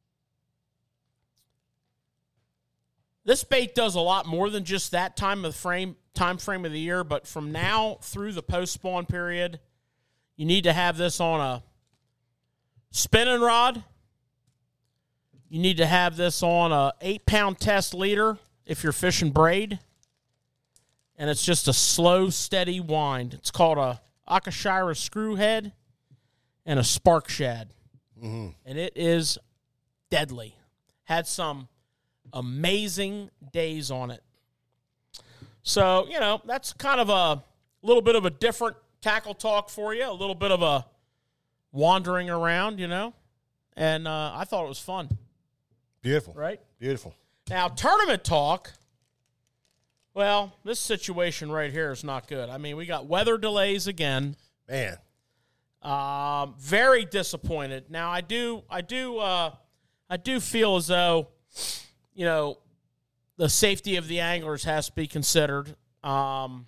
this bait does a lot more than just that time of the frame, time frame of the year, but from now through the post-spawn period, you need to have this on a spinning rod. You need to have this on a eight-pound test leader if you're fishing braid. And it's just a slow, steady wind. It's called a Okashira Screwhead and a Spark Shad. Mm-hmm. And it is deadly. Had some amazing days on it. So, you know, that's kind of a little bit of a different tackle talk for you. A little bit of a wandering around, you know. And uh, I thought it was fun. Beautiful. Right? Beautiful. Now, tournament talk. Well, this situation right here is not good. I mean, we got weather delays again. Man. Um, very disappointed. Now, I do, I do, uh, I do feel as though, you know, the safety of the anglers has to be considered. Um,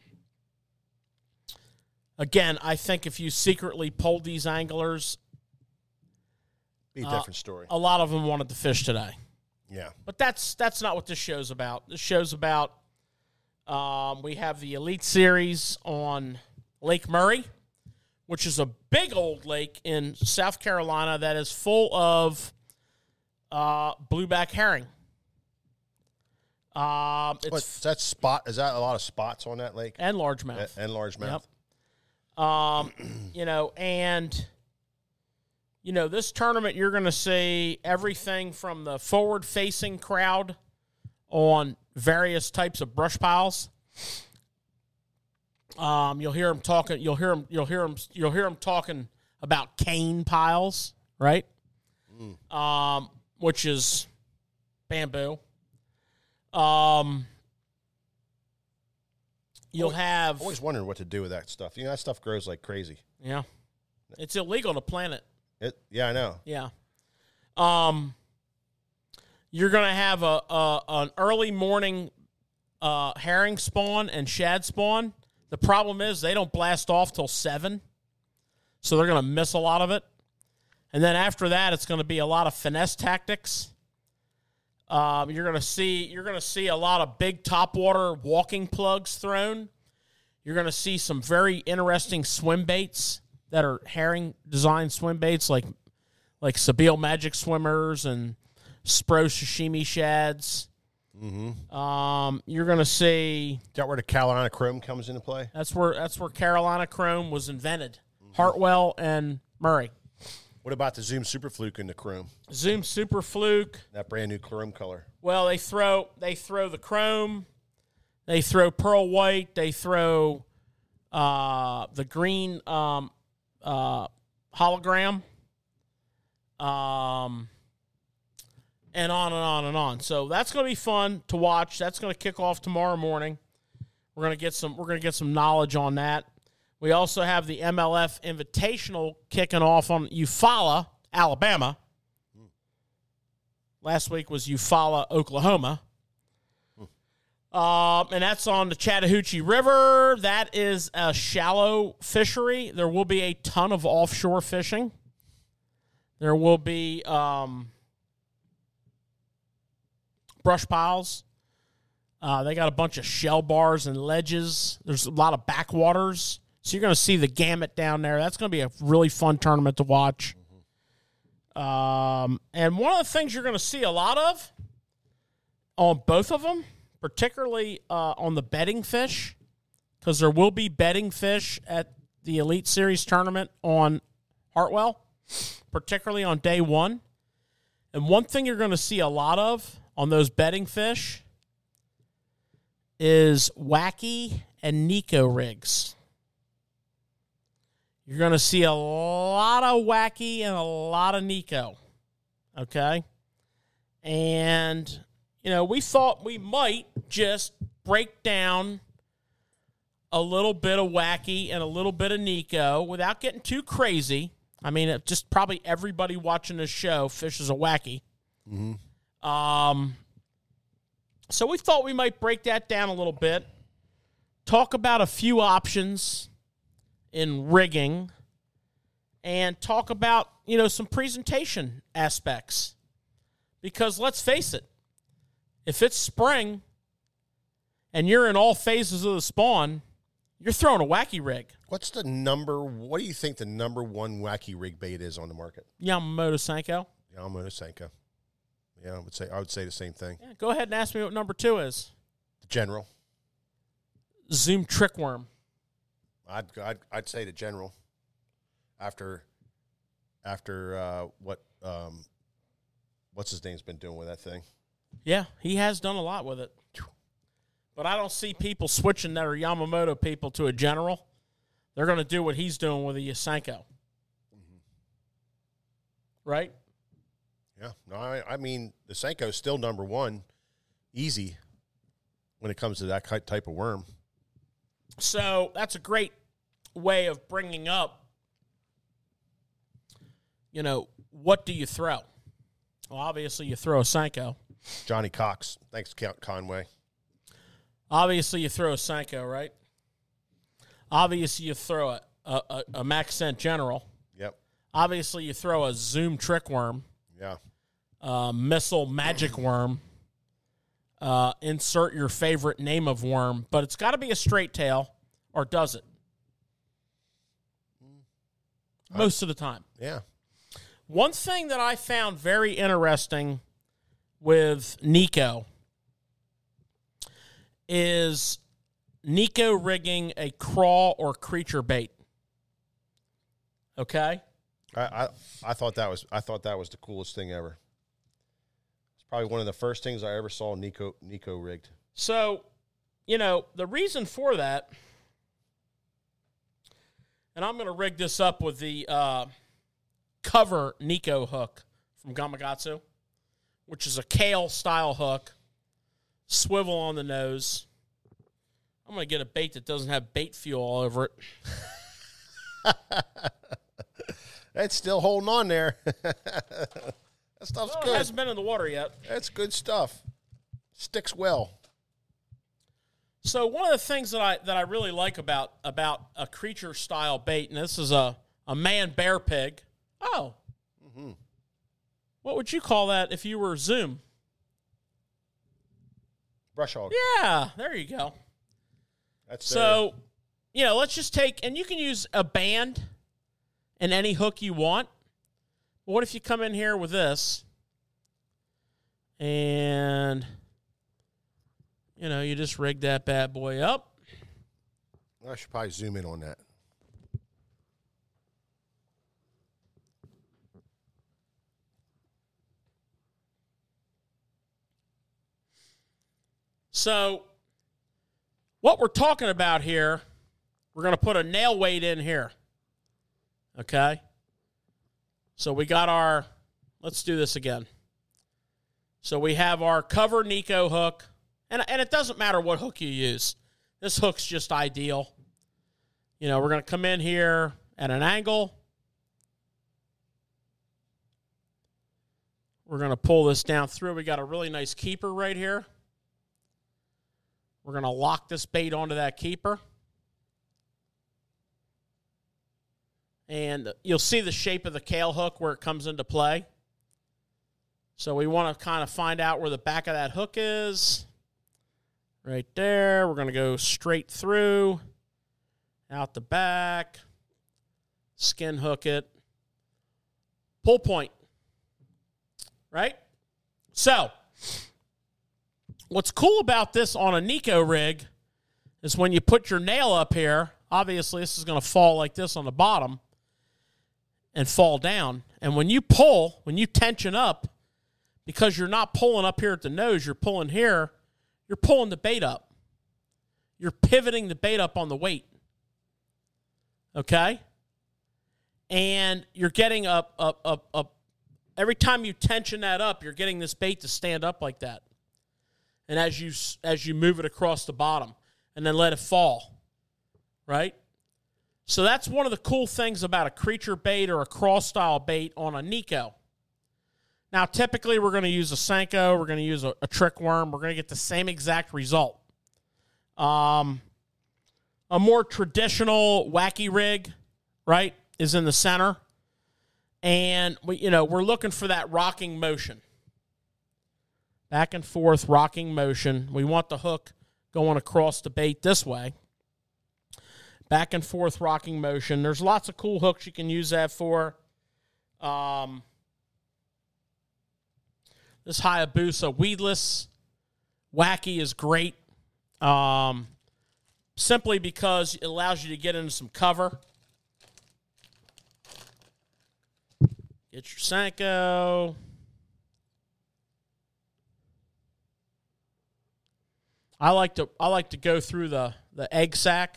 again, I think if you secretly polled these anglers, Be a different story. Uh, a lot of them wanted to fish today. Yeah. But that's that's not what this show's about. This show's about, um, we have the Elite Series on Lake Murray, which is a big old lake in South Carolina that is full of uh, blueback herring. Um, it's What, is that spot? Is that a lot of spots on that lake? and largemouth. And, and largemouth. Yep. Um, you know, and you know, this tournament you're going to see everything from the forward-facing crowd on various types of brush piles. Um, you'll hear them talking. You'll hear them. You'll hear them. You'll hear them talking about cane piles, right? Mm. Um, which is bamboo. Um, you'll always, have always wondering what to do with that stuff. You know, that stuff grows like crazy. Yeah, it's illegal to plant it. It. Yeah, I know. Yeah. Um, you're gonna have a, a an early morning uh, herring spawn and shad spawn. The problem is they don't blast off till seven, so they're going to miss a lot of it. And then after that, it's going to be a lot of finesse tactics. Um, you're going to see you're going to see a lot of big topwater walking plugs thrown. You're going to see some very interesting swim baits that are herring designed swim baits, like like Sabile Magic Swimmers and Spro Sashimi Shads. Mm-hmm. Um, you're going to see Is that where the Carolina Chrome comes into play? that's where that's where Carolina Chrome was invented. Mm-hmm. Hartwell and Murray. What about the Zoom Super Fluke in the Chrome? Zoom Super Fluke. That brand new Chrome color. Well, they throw they throw the Chrome, they throw Pearl White, they throw uh, the green um, uh, hologram, um, and on and on and on. So that's going to be fun to watch. That's going to kick off tomorrow morning. We're going to get some we're going to get some knowledge on that. We also have the M L F Invitational kicking off on Eufaula, Alabama. Last week was Eufaula, Oklahoma. Um, and that's on the Chattahoochee River. That is a shallow fishery. There will be a ton of offshore fishing. There will be um, brush piles. Uh, they got a bunch of shell bars and ledges. There's a lot of backwaters. So you're going to see the gamut down there. That's going to be a really fun tournament to watch. Mm-hmm. Um, and one of the things you're going to see a lot of on both of them, particularly uh, on the bedding fish, because there will be bedding fish at the Elite Series tournament on Hartwell, particularly on day one. And one thing you're going to see a lot of on those bedding fish is wacky and Nico rigs. You're going to see a lot of wacky and a lot of Nico, okay? And, you know, we thought we might just break down a little bit of wacky and a little bit of Nico without getting too crazy. I mean, it just probably everybody watching this show fishes a wacky. Mm-hmm. Um, so we thought we might break that down a little bit, talk about a few options in rigging, and talk about, you know, some presentation aspects. Because let's face it, if it's spring and you're in all phases of the spawn, you're throwing a wacky rig. What's the number, what do you think the number one wacky rig bait is on the market? Yamamoto Senko. Yamamoto Senko. Yeah, I would say I would say the same thing. Yeah, go ahead and ask me what number two is. The General. Zoom Trickworm. I'd, I'd I'd say the General. After, after uh, what um, what's his name's been doing with that thing? Yeah, he has done a lot with it. But I don't see people switching that are Yamamoto people to a General. They're going to do what he's doing with the Senko. Mm-hmm. Right? Yeah. No, I, I mean, the Senko's still number one. Easy. when it comes to that type of worm. So that's a great way of bringing up, you know, what do you throw? Well, obviously you throw a Senko. Johnny Cox. Thanks, Count Conway. Obviously you throw a Senko, right? Obviously you throw a, a, a, a Maxent General. Yep. Obviously you throw a Zoom Trick Worm. Yeah. Uh, Missile Magic Worm. Uh, insert your favorite name of worm, but it's got to be a straight tail, or does it? Most of the time. Yeah. One thing that I found very interesting with Nico is Nico rigging a crawl or creature bait. Okay? I, I I thought that was I thought that was the coolest thing ever. It's probably one of the first things I ever saw Nico Nico rigged. So, you know, the reason for that, and I'm going to rig this up with the uh, cover Nico hook from Gamakatsu, which is a kale-style hook, swivel on the nose. I'm going to get a bait that doesn't have bait fuel all over it. That's still holding on there. That stuff's Well, good. it hasn't been in the water yet. That's good stuff. Sticks well. So one of the things that I that I really like about about a creature style bait, and this is a, a man bear pig. Oh. Mm-hmm. What would you call that if you were Zoom? Brush hog. Yeah, there you go. That's So, you know, let's just take, and you can use a band and any hook you want. But what if you come in here with this and, you know, you just rig that bad boy up. I should probably zoom in on that. So, what we're talking about here, we're going to put a nail weight in here. Okay? So, we got our, let's do this again. So, we have our cover Nico hook, and, and it doesn't matter what hook you use. This hook's just ideal. You know, we're going to come in here at an angle. We're going to pull this down through. We got a really nice keeper right here. We're going to lock this bait onto that keeper. And you'll see the shape of the kale hook where it comes into play. So we want to kind of find out where the back of that hook is. Right there. We're going to go straight through, out the back, skin hook it, pull point. Right? So, what's cool about this on a Nico rig is when you put your nail up here, obviously this is going to fall like this on the bottom and fall down. And when you pull, when you tension up, because you're not pulling up here at the nose, you're pulling here, you're pulling the bait up. You're pivoting the bait up on the weight. Okay? And you're getting a, a, a, a every time you tension that up, you're getting this bait to stand up like that. And as you as you move it across the bottom and then let it fall, right? So that's one of the cool things about a creature bait or a cross-style bait on a Nico. Now, typically, we're going to use a Senko. We're going to use a, a trick worm. We're going to get the same exact result. Um, a more traditional wacky rig, right, is in the center. And, we, you know, we're looking for that rocking motion. Back and forth, rocking motion. We want the hook going across the bait this way. Back and forth, rocking motion. There's lots of cool hooks you can use that for. Um, this Hayabusa weedless wacky is great. Um, simply because it allows you to get into some cover. Get your Senko. I like to I like to go through the, the egg sac.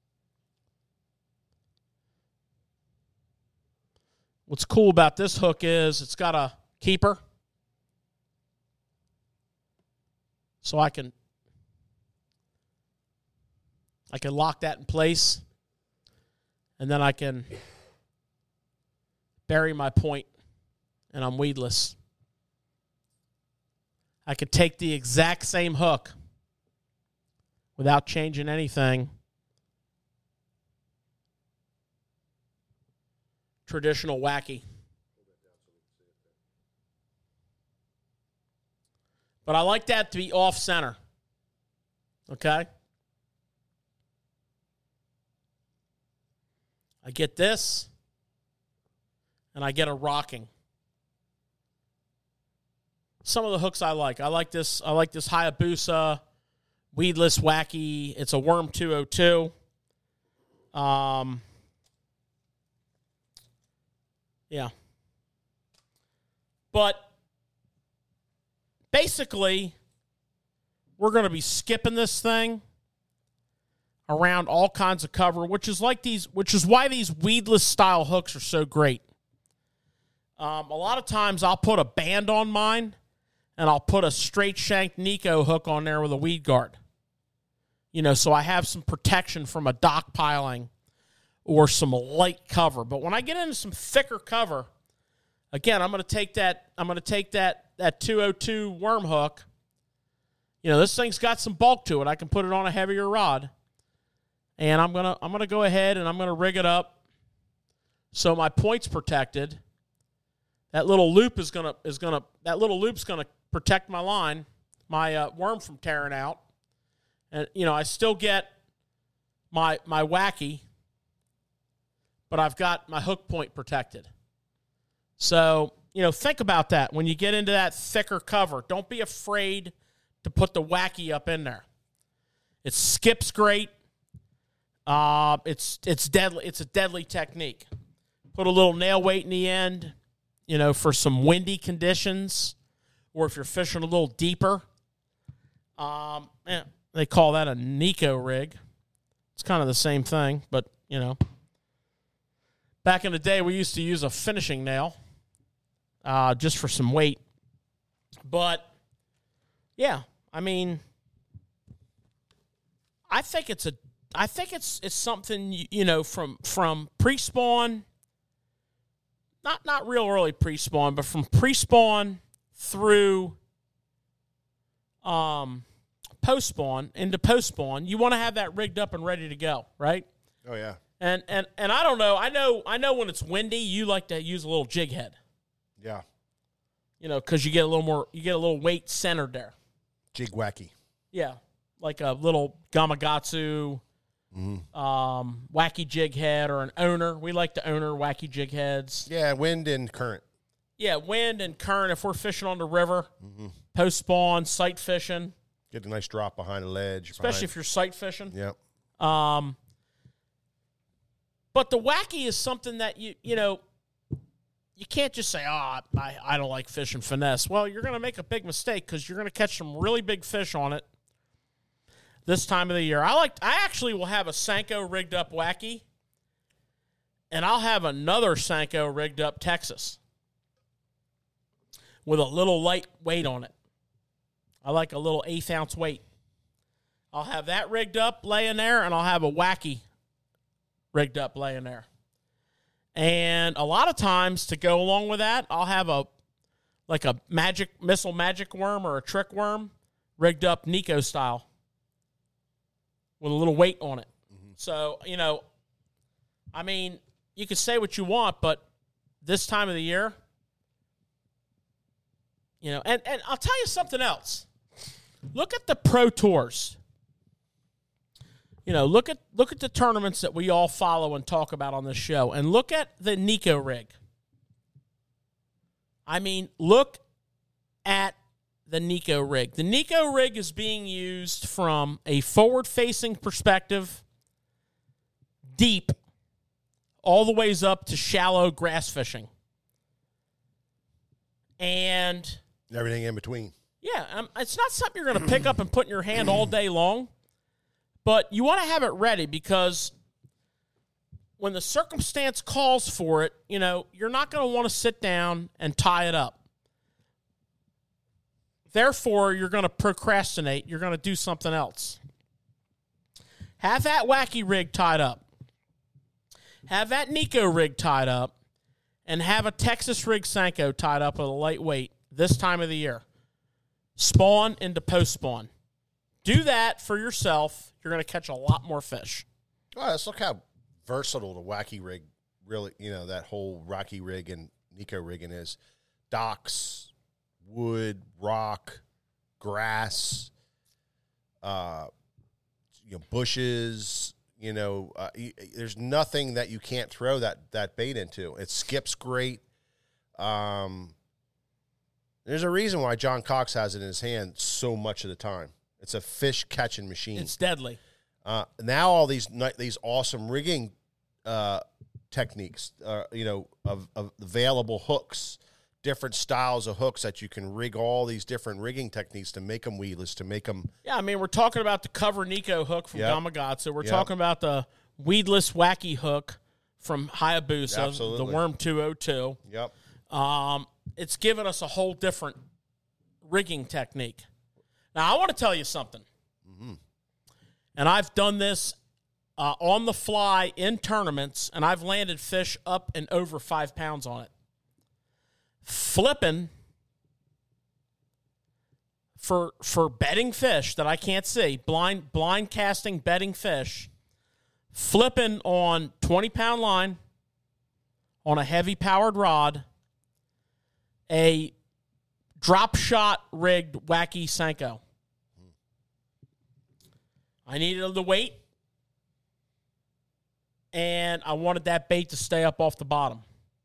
What's cool about this hook is it's got a keeper. So I can I can lock that in place, and then I can bury my point, and I'm weedless. I could take the exact same hook without changing anything. Traditional wacky. But I like that to be off center. Okay? I get this, and I get a rocking. Some of the hooks I like. I like this. I like this Hayabusa weedless wacky. It's a Worm two oh two. Um, yeah. But basically, we're going to be skipping this thing around all kinds of cover, which is like these, which is why these weedless style hooks are so great. Um, a lot of times I'll put a band on mine, and I'll put a straight shank Nico hook on there with a weed guard. You know, so I have some protection from a dock piling or some light cover. But when I get into some thicker cover, again, I'm going to take that. I'm going to take that that two oh two worm hook. You know, this thing's got some bulk to it. I can put it on a heavier rod, and I'm gonna I'm gonna go ahead and I'm gonna rig it up so my point's protected. That little loop is gonna is gonna that little loop's gonna protect my line, my uh, worm from tearing out, and you know I still get my my wacky, but I've got my hook point protected. So you know think about that when you get into that thicker cover. Don't be afraid to put the wacky up in there. It skips great. Uh, it's it's deadly. It's a deadly technique. Put a little nail weight in the end. You know, for some windy conditions, or if you're fishing a little deeper. Um, yeah, they call that a Nico rig. It's kind of the same thing, but, you know. Back in the day, we used to use a finishing nail uh, just for some weight. But, yeah, I mean, I think it's a, I think it's it's something, you know, from from pre-spawn. Not not real early pre-spawn, but from pre-spawn through um, post-spawn into post-spawn, you want to have that rigged up and ready to go, right? Oh yeah. And and and I don't know. I know I know when it's windy, you like to use a little jig head. Yeah. You know, because you get a little more, you get a little weight centered there. Jig wacky. Yeah, like a little Gamakatsu. Mm-hmm. Um, wacky jig head or an owner. We like to owner wacky jig heads. Yeah, wind and current. Yeah, wind and current. If we're fishing on the river, mm-hmm. post spawn, sight fishing. Get a nice drop behind a ledge. Especially behind. if you're sight fishing. Yep. Um, but the wacky is something that you you know you can't just say, oh, I, I don't like fishing finesse. Well, you're going to make a big mistake because you're going to catch some really big fish on it. This time of the year, I like. I actually will have a Senko rigged up wacky, and I'll have another Senko rigged up Texas with a little light weight on it. I like a little eighth ounce weight. I'll have that rigged up laying there, and I'll have a wacky rigged up laying there. And a lot of times to go along with that, I'll have a like a magic missile magic worm or a trick worm rigged up Nico style. With a little weight on it. Mm-hmm. So, you know, I mean, you can say what you want, but this time of the year, you know, and, and I'll tell you something else. Look at the Pro Tours. You know, look at look at the tournaments that we all follow and talk about on this show, and look at the Nico rig. I mean, look at the Nico rig. The Nico rig is being used from a forward-facing perspective, deep, all the ways up to shallow grass fishing. And everything in between. Yeah, um, it's not something you're going to pick up and put in your hand all day long, but you want to have it ready because when the circumstance calls for it, you know, you're not going to want to sit down and tie it up. Therefore, you're going to procrastinate. You're going to do something else. Have that wacky rig tied up. Have that Nico rig tied up. And have a Texas rig Senko tied up with a lightweight this time of the year. Spawn into post-spawn. Do that for yourself. You're going to catch a lot more fish. All right, let's look how versatile the wacky rig really, you know, that whole Rocky rig and Nico rigging is. Docks, wood, rock, grass, uh, you know, bushes. You know, uh, there's nothing that you can't throw that, that bait into. It skips great. Um, there's a reason why John Cox has it in his hand so much of the time. It's a fish catching machine. It's deadly. Uh, now all these these awesome rigging uh, techniques, uh, you know, of, of available hooks, different styles of hooks that you can rig all these different rigging techniques to make them weedless, to make them. Yeah, I mean, we're talking about the Cover Nico hook from Yep. Gamakatsu. We're Yep. talking about the weedless wacky hook from Hayabusa, Absolutely. the Worm two oh two. Yep. Um, it's given us a whole different rigging technique. Now, I want to tell you something. Mm-hmm. And I've done this uh, on the fly in tournaments, and I've landed fish up and over five pounds on it. Flipping for for bedding fish that I can't see, blind blind casting bedding fish, flipping on twenty pound line on a heavy powered rod, a drop shot rigged wacky Senko. I needed the weight, and I wanted that bait to stay up off the bottom.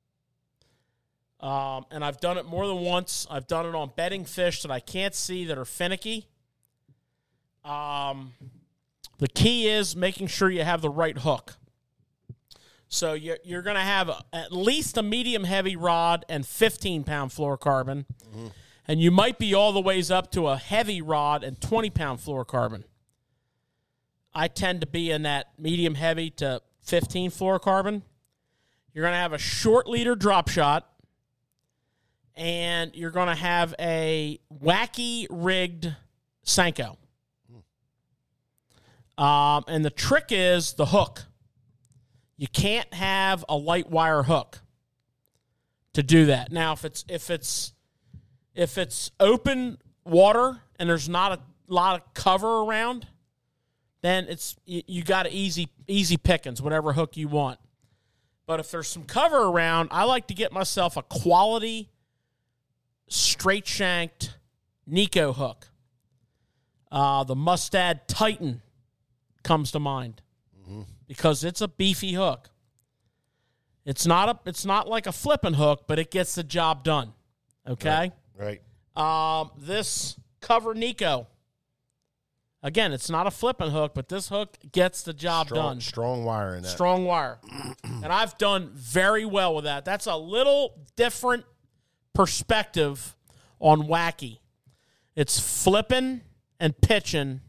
Um, and I've done it more than once. I've done it on bedding fish that I can't see that are finicky. Um, the key is making sure you have the right hook. So you're, you're going to have a, at least a medium-heavy rod and fifteen pound fluorocarbon. Mm-hmm. And you might be all the ways up to a heavy rod and twenty pound fluorocarbon. I tend to be in that medium-heavy to fifteen fluorocarbon. You're going to have a short leader drop shot. And you're going to have a wacky rigged Senko. Um, and the trick is the hook. You can't have a light wire hook to do that. Now, if it's if it's if it's open water and there's not a lot of cover around, then it's you, you got easy easy pickings, whatever hook you want. But if there's some cover around, I like to get myself a quality straight-shanked Nico hook. Uh, the Mustad Titan comes to mind mm-hmm. because it's a beefy hook. It's not a. It's not like a flipping hook, but it gets the job done. Okay. Right. right. Um, this Cover Nico. Again, it's not a flipping hook, but this hook gets the job strong, done. Strong wire in that. Strong wire, and I've done very well with that. That's a little different perspective on wacky. It's flipping and pitching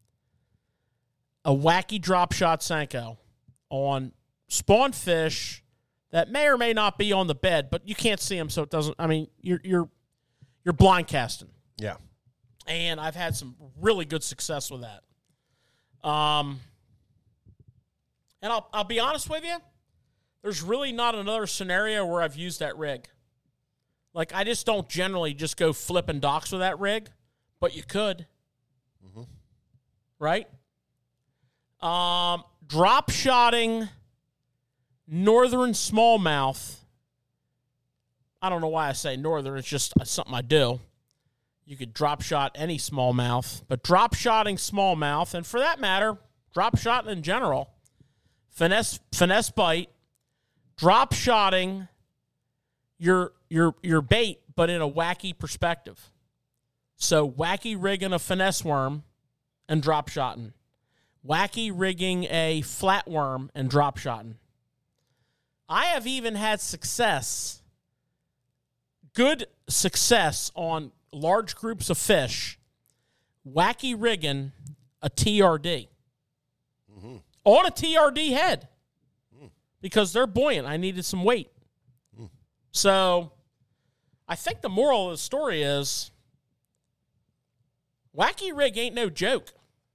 a wacky drop shot Senko on spawn fish that may or may not be on the bed, but you can't see them, so it doesn't. I mean, you're you're you're blind casting. Yeah, and I've had some really good success with that. Um, and I'll I'll be honest with you, there's really not another scenario where I've used that rig. Like, I just don't generally just go flipping docks with that rig, but you could. Mm-hmm. Right? Um, drop shotting northern smallmouth. I don't know why I say northern. It's just something I do. You could drop shot any smallmouth, but drop shotting smallmouth, and for that matter, drop shotting in general, finesse finesse bite, drop shotting your your your bait, but in a wacky perspective. So wacky rigging a finesse worm and drop shotting. Wacky rigging a flatworm and drop shotting. I have even had success, good success on large groups of fish, wacky rigging a T R D. Mm-hmm. On a T R D head. Mm. Because they're buoyant. I needed some weight. Mm. So I think the moral of the story is wacky rig ain't no joke.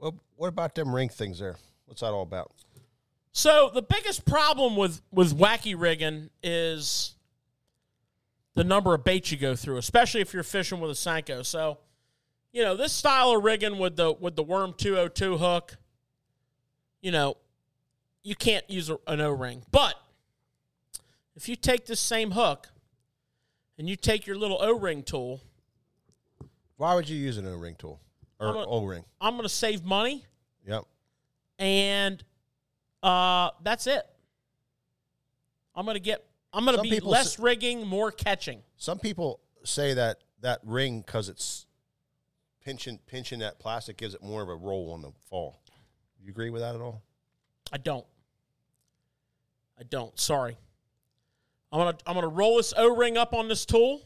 Well, what about them ring things there? What's that all about? So the biggest problem with, with wacky rigging is the number of baits you go through, especially if you're fishing with a Senko. So, you know, this style of rigging with the with the Worm two oh two hook, you know, you can't use a, an O-ring. But if you take this same hook and you take your little O-ring tool. Why would you use an O-ring tool or I'm gonna, O-ring? I'm going to save money. Yep. And uh, that's it. I'm going to get, I'm going to be less say, rigging, more catching. Some people say that that ring, because it's pinching, pinching that plastic, gives it more of a roll on the fall. You agree with that at all? I don't. I don't. Sorry. I'm gonna I'm gonna roll this O-ring up on this tool.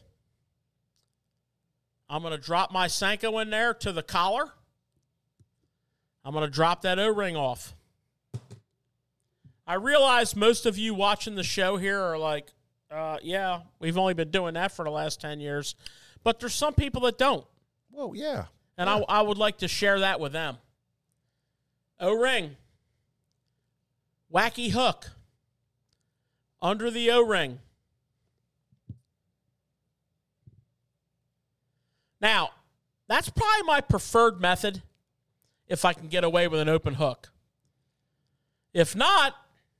I'm gonna drop my Senko in there to the collar. I'm gonna drop that O-ring off. I realize most of you watching the show here are like, uh, yeah, we've only been doing that for the last ten years. But there's some people that don't. Well, yeah. And yeah. I, I would like to share that with them. O-ring. Wacky hook. Under the O-ring. Now, that's probably my preferred method if I can get away with an open hook. If not,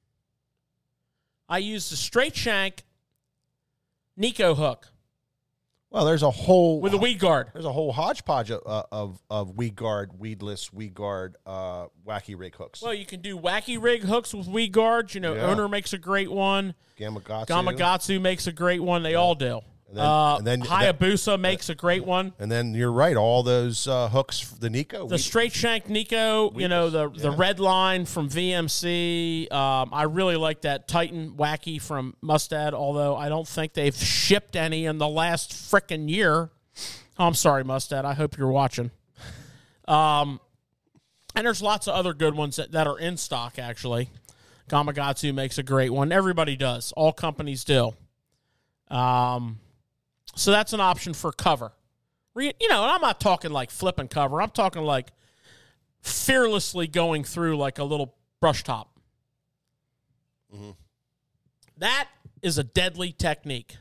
I use the straight shank Nico hook. Well, there's a whole with a weed guard. There's a whole hodgepodge of uh, of, of weed guard, weedless, weed guard, uh, wacky rig hooks. Well, you can do wacky rig hooks with weed guards. You know, yeah. Owner makes a great one. Gamakatsu. Gamakatsu makes a great one. They yeah. all do. And then, uh, and then Hayabusa that, makes a great one. And then you're right, all those uh, hooks, the Nico. The we, straight shank Nico, we, you know, the yeah. the red line from V M C. Um, I really like that Titan Wacky from Mustad, although I don't think they've shipped any in the last frickin' year. Oh, I'm sorry, Mustad. I hope you're watching. Um, and there's lots of other good ones that, that are in stock, actually. Gamakatsu makes a great one. Everybody does. All companies do. Um... So that's an option for cover. You know, and I'm not talking like flipping cover. I'm talking like fearlessly going through like a little brush top. Mm-hmm. That is a deadly technique.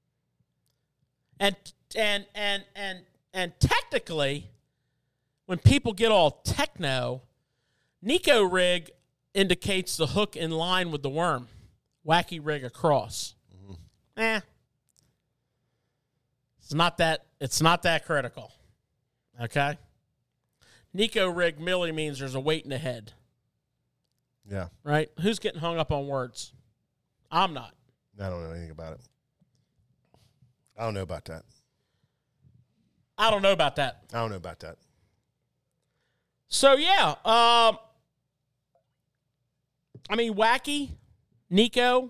And and and and and technically, when people get all techno, Nico rig indicates the hook in line with the worm. Wacky rig across. Mm-hmm. Eh. It's not that it's not that critical. Okay? Nico rig merely means there's a weight in the head. Yeah. Right? Who's getting hung up on words? I'm not. I don't know anything about it. I don't know about that. I don't know about that. I don't know about that. So yeah, um I mean wacky, Nico,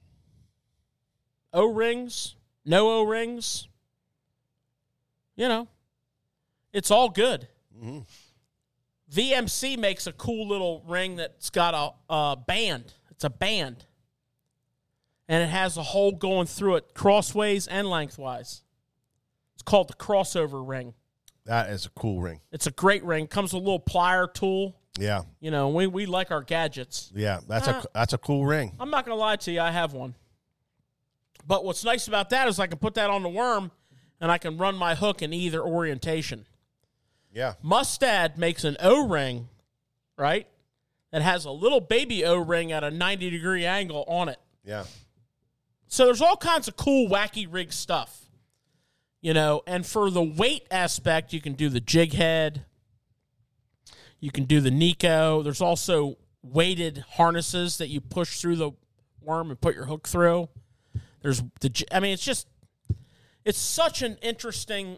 O-rings, no O-rings. You know, it's all good. Mm-hmm. V M C makes a cool little ring that's got a, a band. It's a band. And it has a hole going through it crossways and lengthwise. It's called the crossover ring. That is a cool ring. It's a great ring. Comes with a little plier tool. Yeah. You know, we, we like our gadgets. Yeah, that's uh, a that's a cool ring. I'm not going to lie to you. I have one. But what's nice about that is I can put that on the worm and I can run my hook in either orientation. Yeah. Mustad makes an O-ring, right, that has a little baby O-ring at a ninety-degree angle on it. Yeah. So there's all kinds of cool, wacky rig stuff, you know. And for the weight aspect, you can do the jig head. You can do the Nico. There's also weighted harnesses that you push through the worm and put your hook through. There's the, I mean, it's just, it's such an interesting,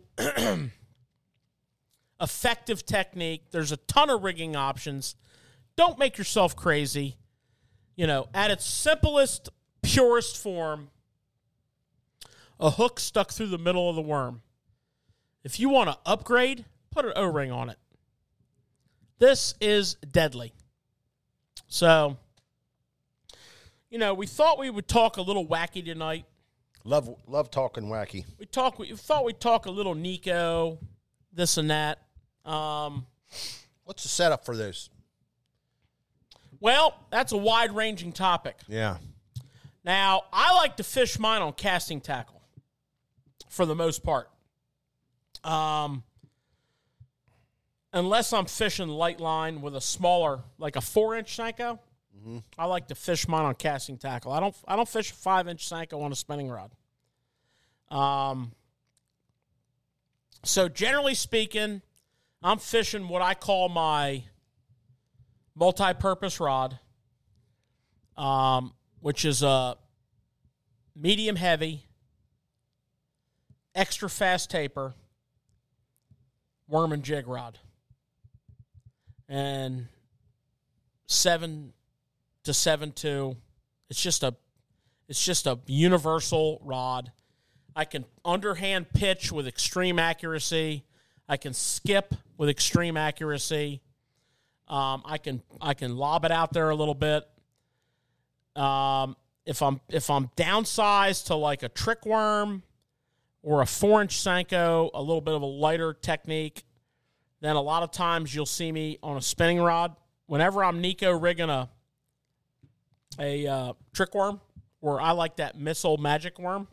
effective technique. There's a ton of rigging options. Don't make yourself crazy. You know, at its simplest, purest form, a hook stuck through the middle of the worm. If you want to upgrade, put an O-ring on it. This is deadly. So, you know, we thought we would talk a little wacky tonight. Love love talking wacky. We talk. We thought we'd talk a little Nico, this and that. Um, What's the setup for this? Well, that's a wide-ranging topic. Yeah. Now, I like to fish mine on casting tackle for the most part. Um, unless I'm fishing light line with a smaller, like a four-inch Senko, mm-hmm. I like to fish mine on casting tackle. I don't I don't fish a five-inch Senko on a spinning rod. Um. So generally speaking, I'm fishing what I call my multi-purpose rod, um, which is a medium heavy, extra fast taper, worm and jig rod. And seven to seven two. It's just a it's just a universal rod. I can underhand pitch with extreme accuracy. I can skip with extreme accuracy. Um, I can I can lob it out there a little bit. Um, if I'm if I'm downsized to like a trick worm or a four inch Senko, a little bit of a lighter technique, then a lot of times you'll see me on a spinning rod. Whenever I'm Nico rigging a a uh, trick worm, or I like that missile magic worm,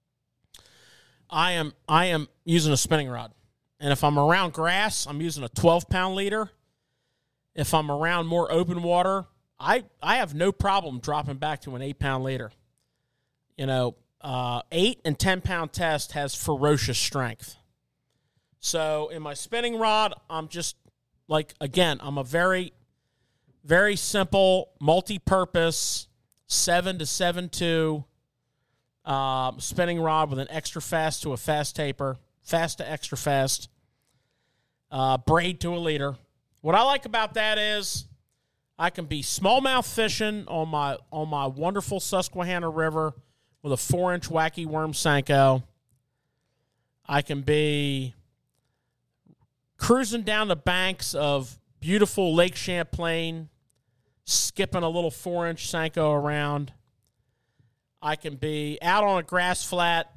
I am I am using a spinning rod. And if I'm around grass, I'm using a twelve pound leader. If I'm around more open water, I, I have no problem dropping back to an eight pound leader. You know, uh, eight and ten pound test has ferocious strength. So in my spinning rod, I'm just like, again, I'm a very, very simple, multi-purpose seven to seven two uh, spinning rod with an extra fast to a fast taper, fast to extra fast, uh, braid to a leader. What I like about that is I can be smallmouth fishing on my on my wonderful Susquehanna River with a four-inch wacky worm Senko. I can be cruising down the banks of beautiful Lake Champlain, skipping a little four-inch Senko around. I can be out on a grass flat,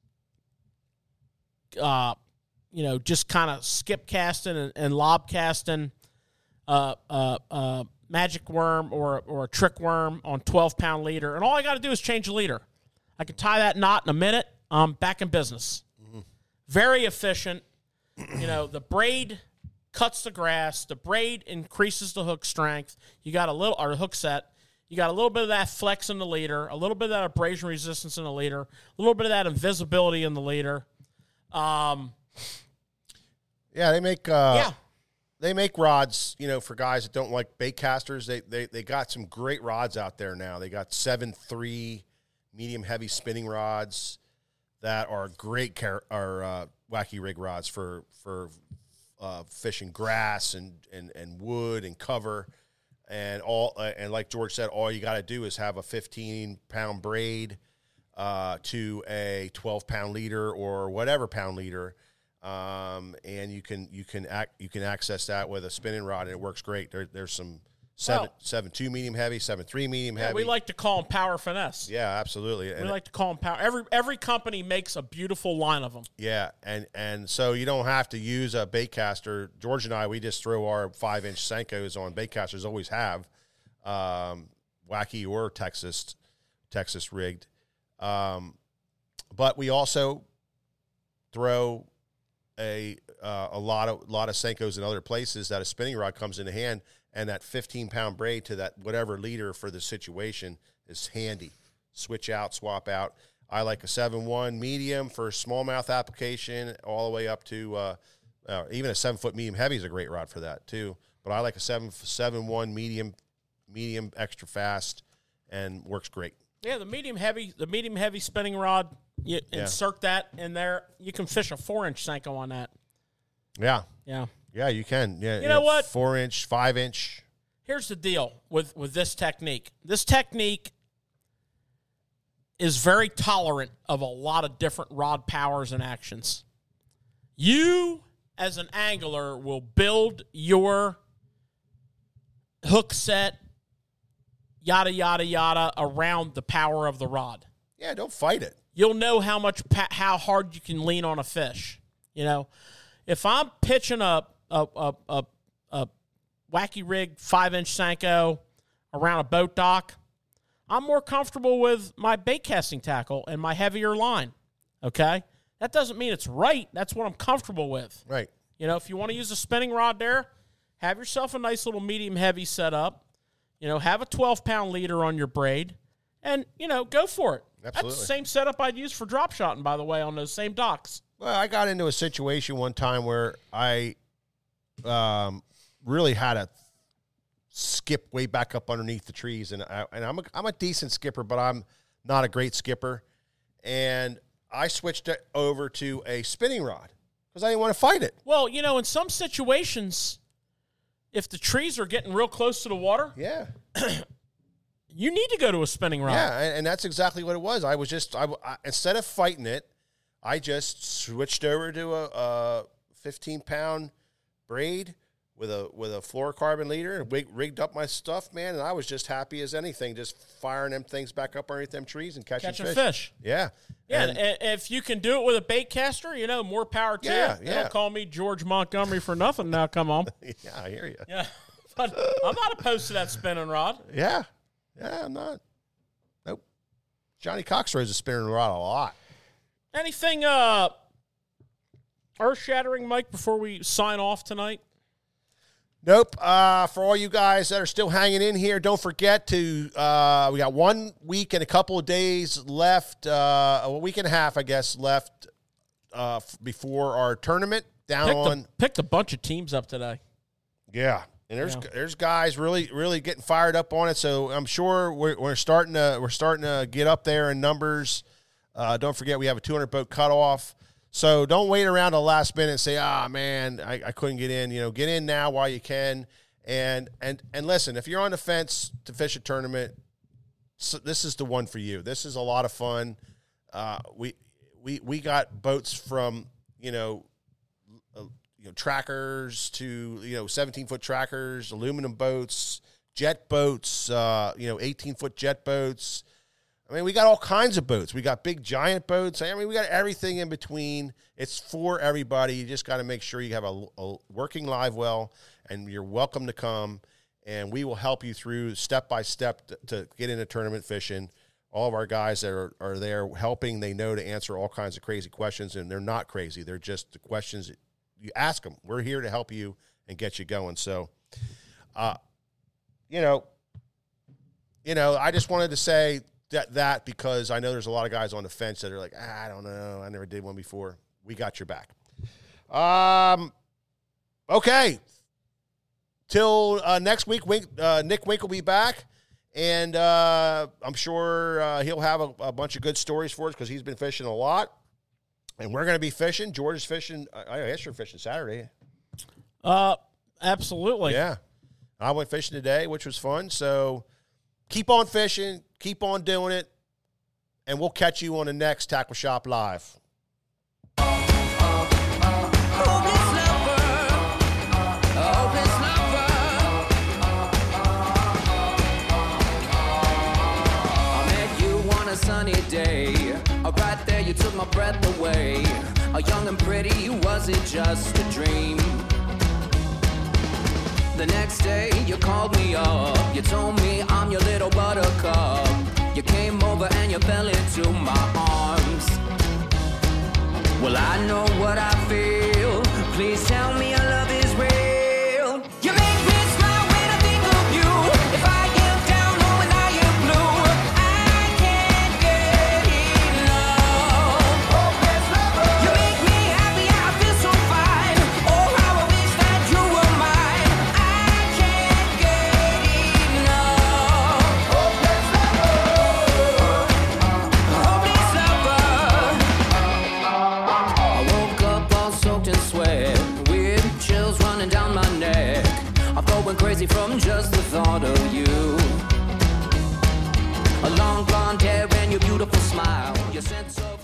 uh, you know, just kind of skip casting and, and lob casting uh, uh, uh, magic worm or or a trick worm on twelve pound leader. And all I got to do is change the leader. I can tie that knot in a minute. I'm back in business. Mm-hmm. Very efficient. You know, the braid cuts the grass. The braid increases the hook strength. You got a little, or hook set. You got a little bit of that flex in the leader, a little bit of that abrasion resistance in the leader, a little bit of that invisibility in the leader. Um, yeah, they make uh, yeah. they make rods, you know, for guys that don't like bait casters. They they they got some great rods out there now. They got seven three medium heavy spinning rods that are great car- are uh, wacky rig rods for for uh, fishing grass and, and, and wood and cover. And all uh, and like George said, all you got to do is have a fifteen pound braid uh, to a twelve pound leader or whatever pound leader, um, and you can you can ac- you can access that with a spinning rod, and it works great. There, there's some seven well, seven two medium heavy, seven three medium yeah, heavy. We like to call them power finesse. Yeah, absolutely. We and like to call them power. Every every company makes a beautiful line of them. Yeah, and and so you don't have to use a bait caster. George and I, we just throw our five inch Senkos on bait casters. Always have, um, wacky or Texas, Texas rigged, um, but we also throw a uh, a lot of lot of Senkos in other places that a spinning rod comes into hand, and that fifteen pound braid to that whatever leader for the situation is handy. Switch out, swap out. I like a seven one medium for smallmouth application, all the way up to uh, uh, even a seven foot medium heavy is a great rod for that too. But I like a seven seven one medium, medium extra fast, and works great. Yeah, the medium heavy, the medium heavy spinning rod. You Yeah. insert that in there. You can fish a four inch Senko on that. Yeah, Yeah. yeah, you can. Yeah, You know what? Four inch, five inch. Here's the deal with with this technique. This technique is very tolerant of a lot of different rod powers and actions. You, as an angler, will build your hook set, yada, yada, yada, around the power of the rod. Yeah, don't fight it. You'll know how much, pa- how hard you can lean on a fish. You know, if I'm pitching a, a, a, a, a wacky rig five-inch Senko around a boat dock, I'm more comfortable with my bait casting tackle and my heavier line, okay? That doesn't mean it's right. That's what I'm comfortable with. Right. You know, if you want to use a spinning rod there, have yourself a nice little medium-heavy setup. You know, have a twelve-pound leader on your braid, and, you know, go for it. Absolutely. That's the same setup I'd use for drop shotting, by the way, on those same docks. Well, I got into a situation one time where I um, really had to skip way back up underneath the trees, and I, and I'm a, I'm a decent skipper, but I'm not a great skipper, and I switched it over to a spinning rod because I didn't want to fight it. Well, you know, in some situations, if the trees are getting real close to the water, Yeah. you need to go to a spinning rod. Yeah, and, and that's exactly what it was. I was just, I, I, instead of fighting it, I just switched over to a, a fifteen-pound braid with a with a fluorocarbon leader and rig, rigged up my stuff, man, and I was just happy as anything, just firing them things back up underneath them trees and catching, Catching fish. fish. Yeah. Yeah, And- and if you can do it with a bait caster, you know, more power to Yeah, you. yeah. Don't call me George Montgomery for nothing now, come on. yeah, I hear you. Yeah, but I'm not opposed to that spinning rod. Yeah. Yeah, I'm not. Nope. Johnny Cox throws a spinning rod a lot. Anything uh, earth-shattering, Mike, before we sign off tonight? Nope. Uh, for all you guys that are still hanging in here, don't forget to, uh, we got one week and a couple of days left, uh, a week and a half, I guess, left uh, f- before our tournament down Picked on. a, picked a bunch of teams up today. Yeah. And there's Yeah. there's guys really really getting fired up on it. So I'm sure we're, we're starting to we're starting to get up there in numbers. Uh, don't forget we have a two hundred boat cutoff. So don't wait around the last minute and say, ah, man, I, I couldn't get in. You know, get in now while you can. And and and listen, if you're on the fence to fish a tournament, so this is the one for you. This is a lot of fun. Uh, we we we got boats from, you know, uh, you know trackers to, you know, seventeen-foot trackers, aluminum boats, jet boats, uh, you know, eighteen-foot jet boats. I mean, we got all kinds of boats. We got big, giant boats. I mean, we got everything in between. It's for everybody. You just got to make sure you have a, a working live well, and you're welcome to come, and we will help you through step-by-step to, to get into tournament fishing. All of our guys that are, are there helping, they know to answer all kinds of crazy questions, and they're not crazy. They're just the questions that you ask them. We're here to help you and get you going. So, uh, you know, you know, I just wanted to say that, that because I know there's a lot of guys on the fence that are like, ah, I don't know, I never did one before. We got your back. Um, okay. Till uh, next week, Wink, uh, Nick Wink will be back, and uh, I'm sure uh, he'll have a, a bunch of good stories for us because he's been fishing a lot, and we're going to be fishing. George is fishing. I guess you're fishing Saturday. Uh, absolutely. Yeah. I went fishing today, which was fun. So keep on fishing, keep on doing it, and we'll catch you on the next Tackle Shop Live. Sunny day, oh, right there you took my breath away. Oh, young and pretty, was it just a dream? The next day you called me up, you told me I'm your little buttercup. You came over and you fell into my arms. Well, I know what I feel, please tell me your love is real. You make me smile when I think of you. If I am down or when I am blue, you make me happy, I feel so fine. Oh, how I wish that you were mine. I can't get enough. Hopeless lover. I woke up all soaked in sweat, weird chills running down my neck. I'm going crazy from just the thought of you. A long blonde hair and your beautiful smile. You said so.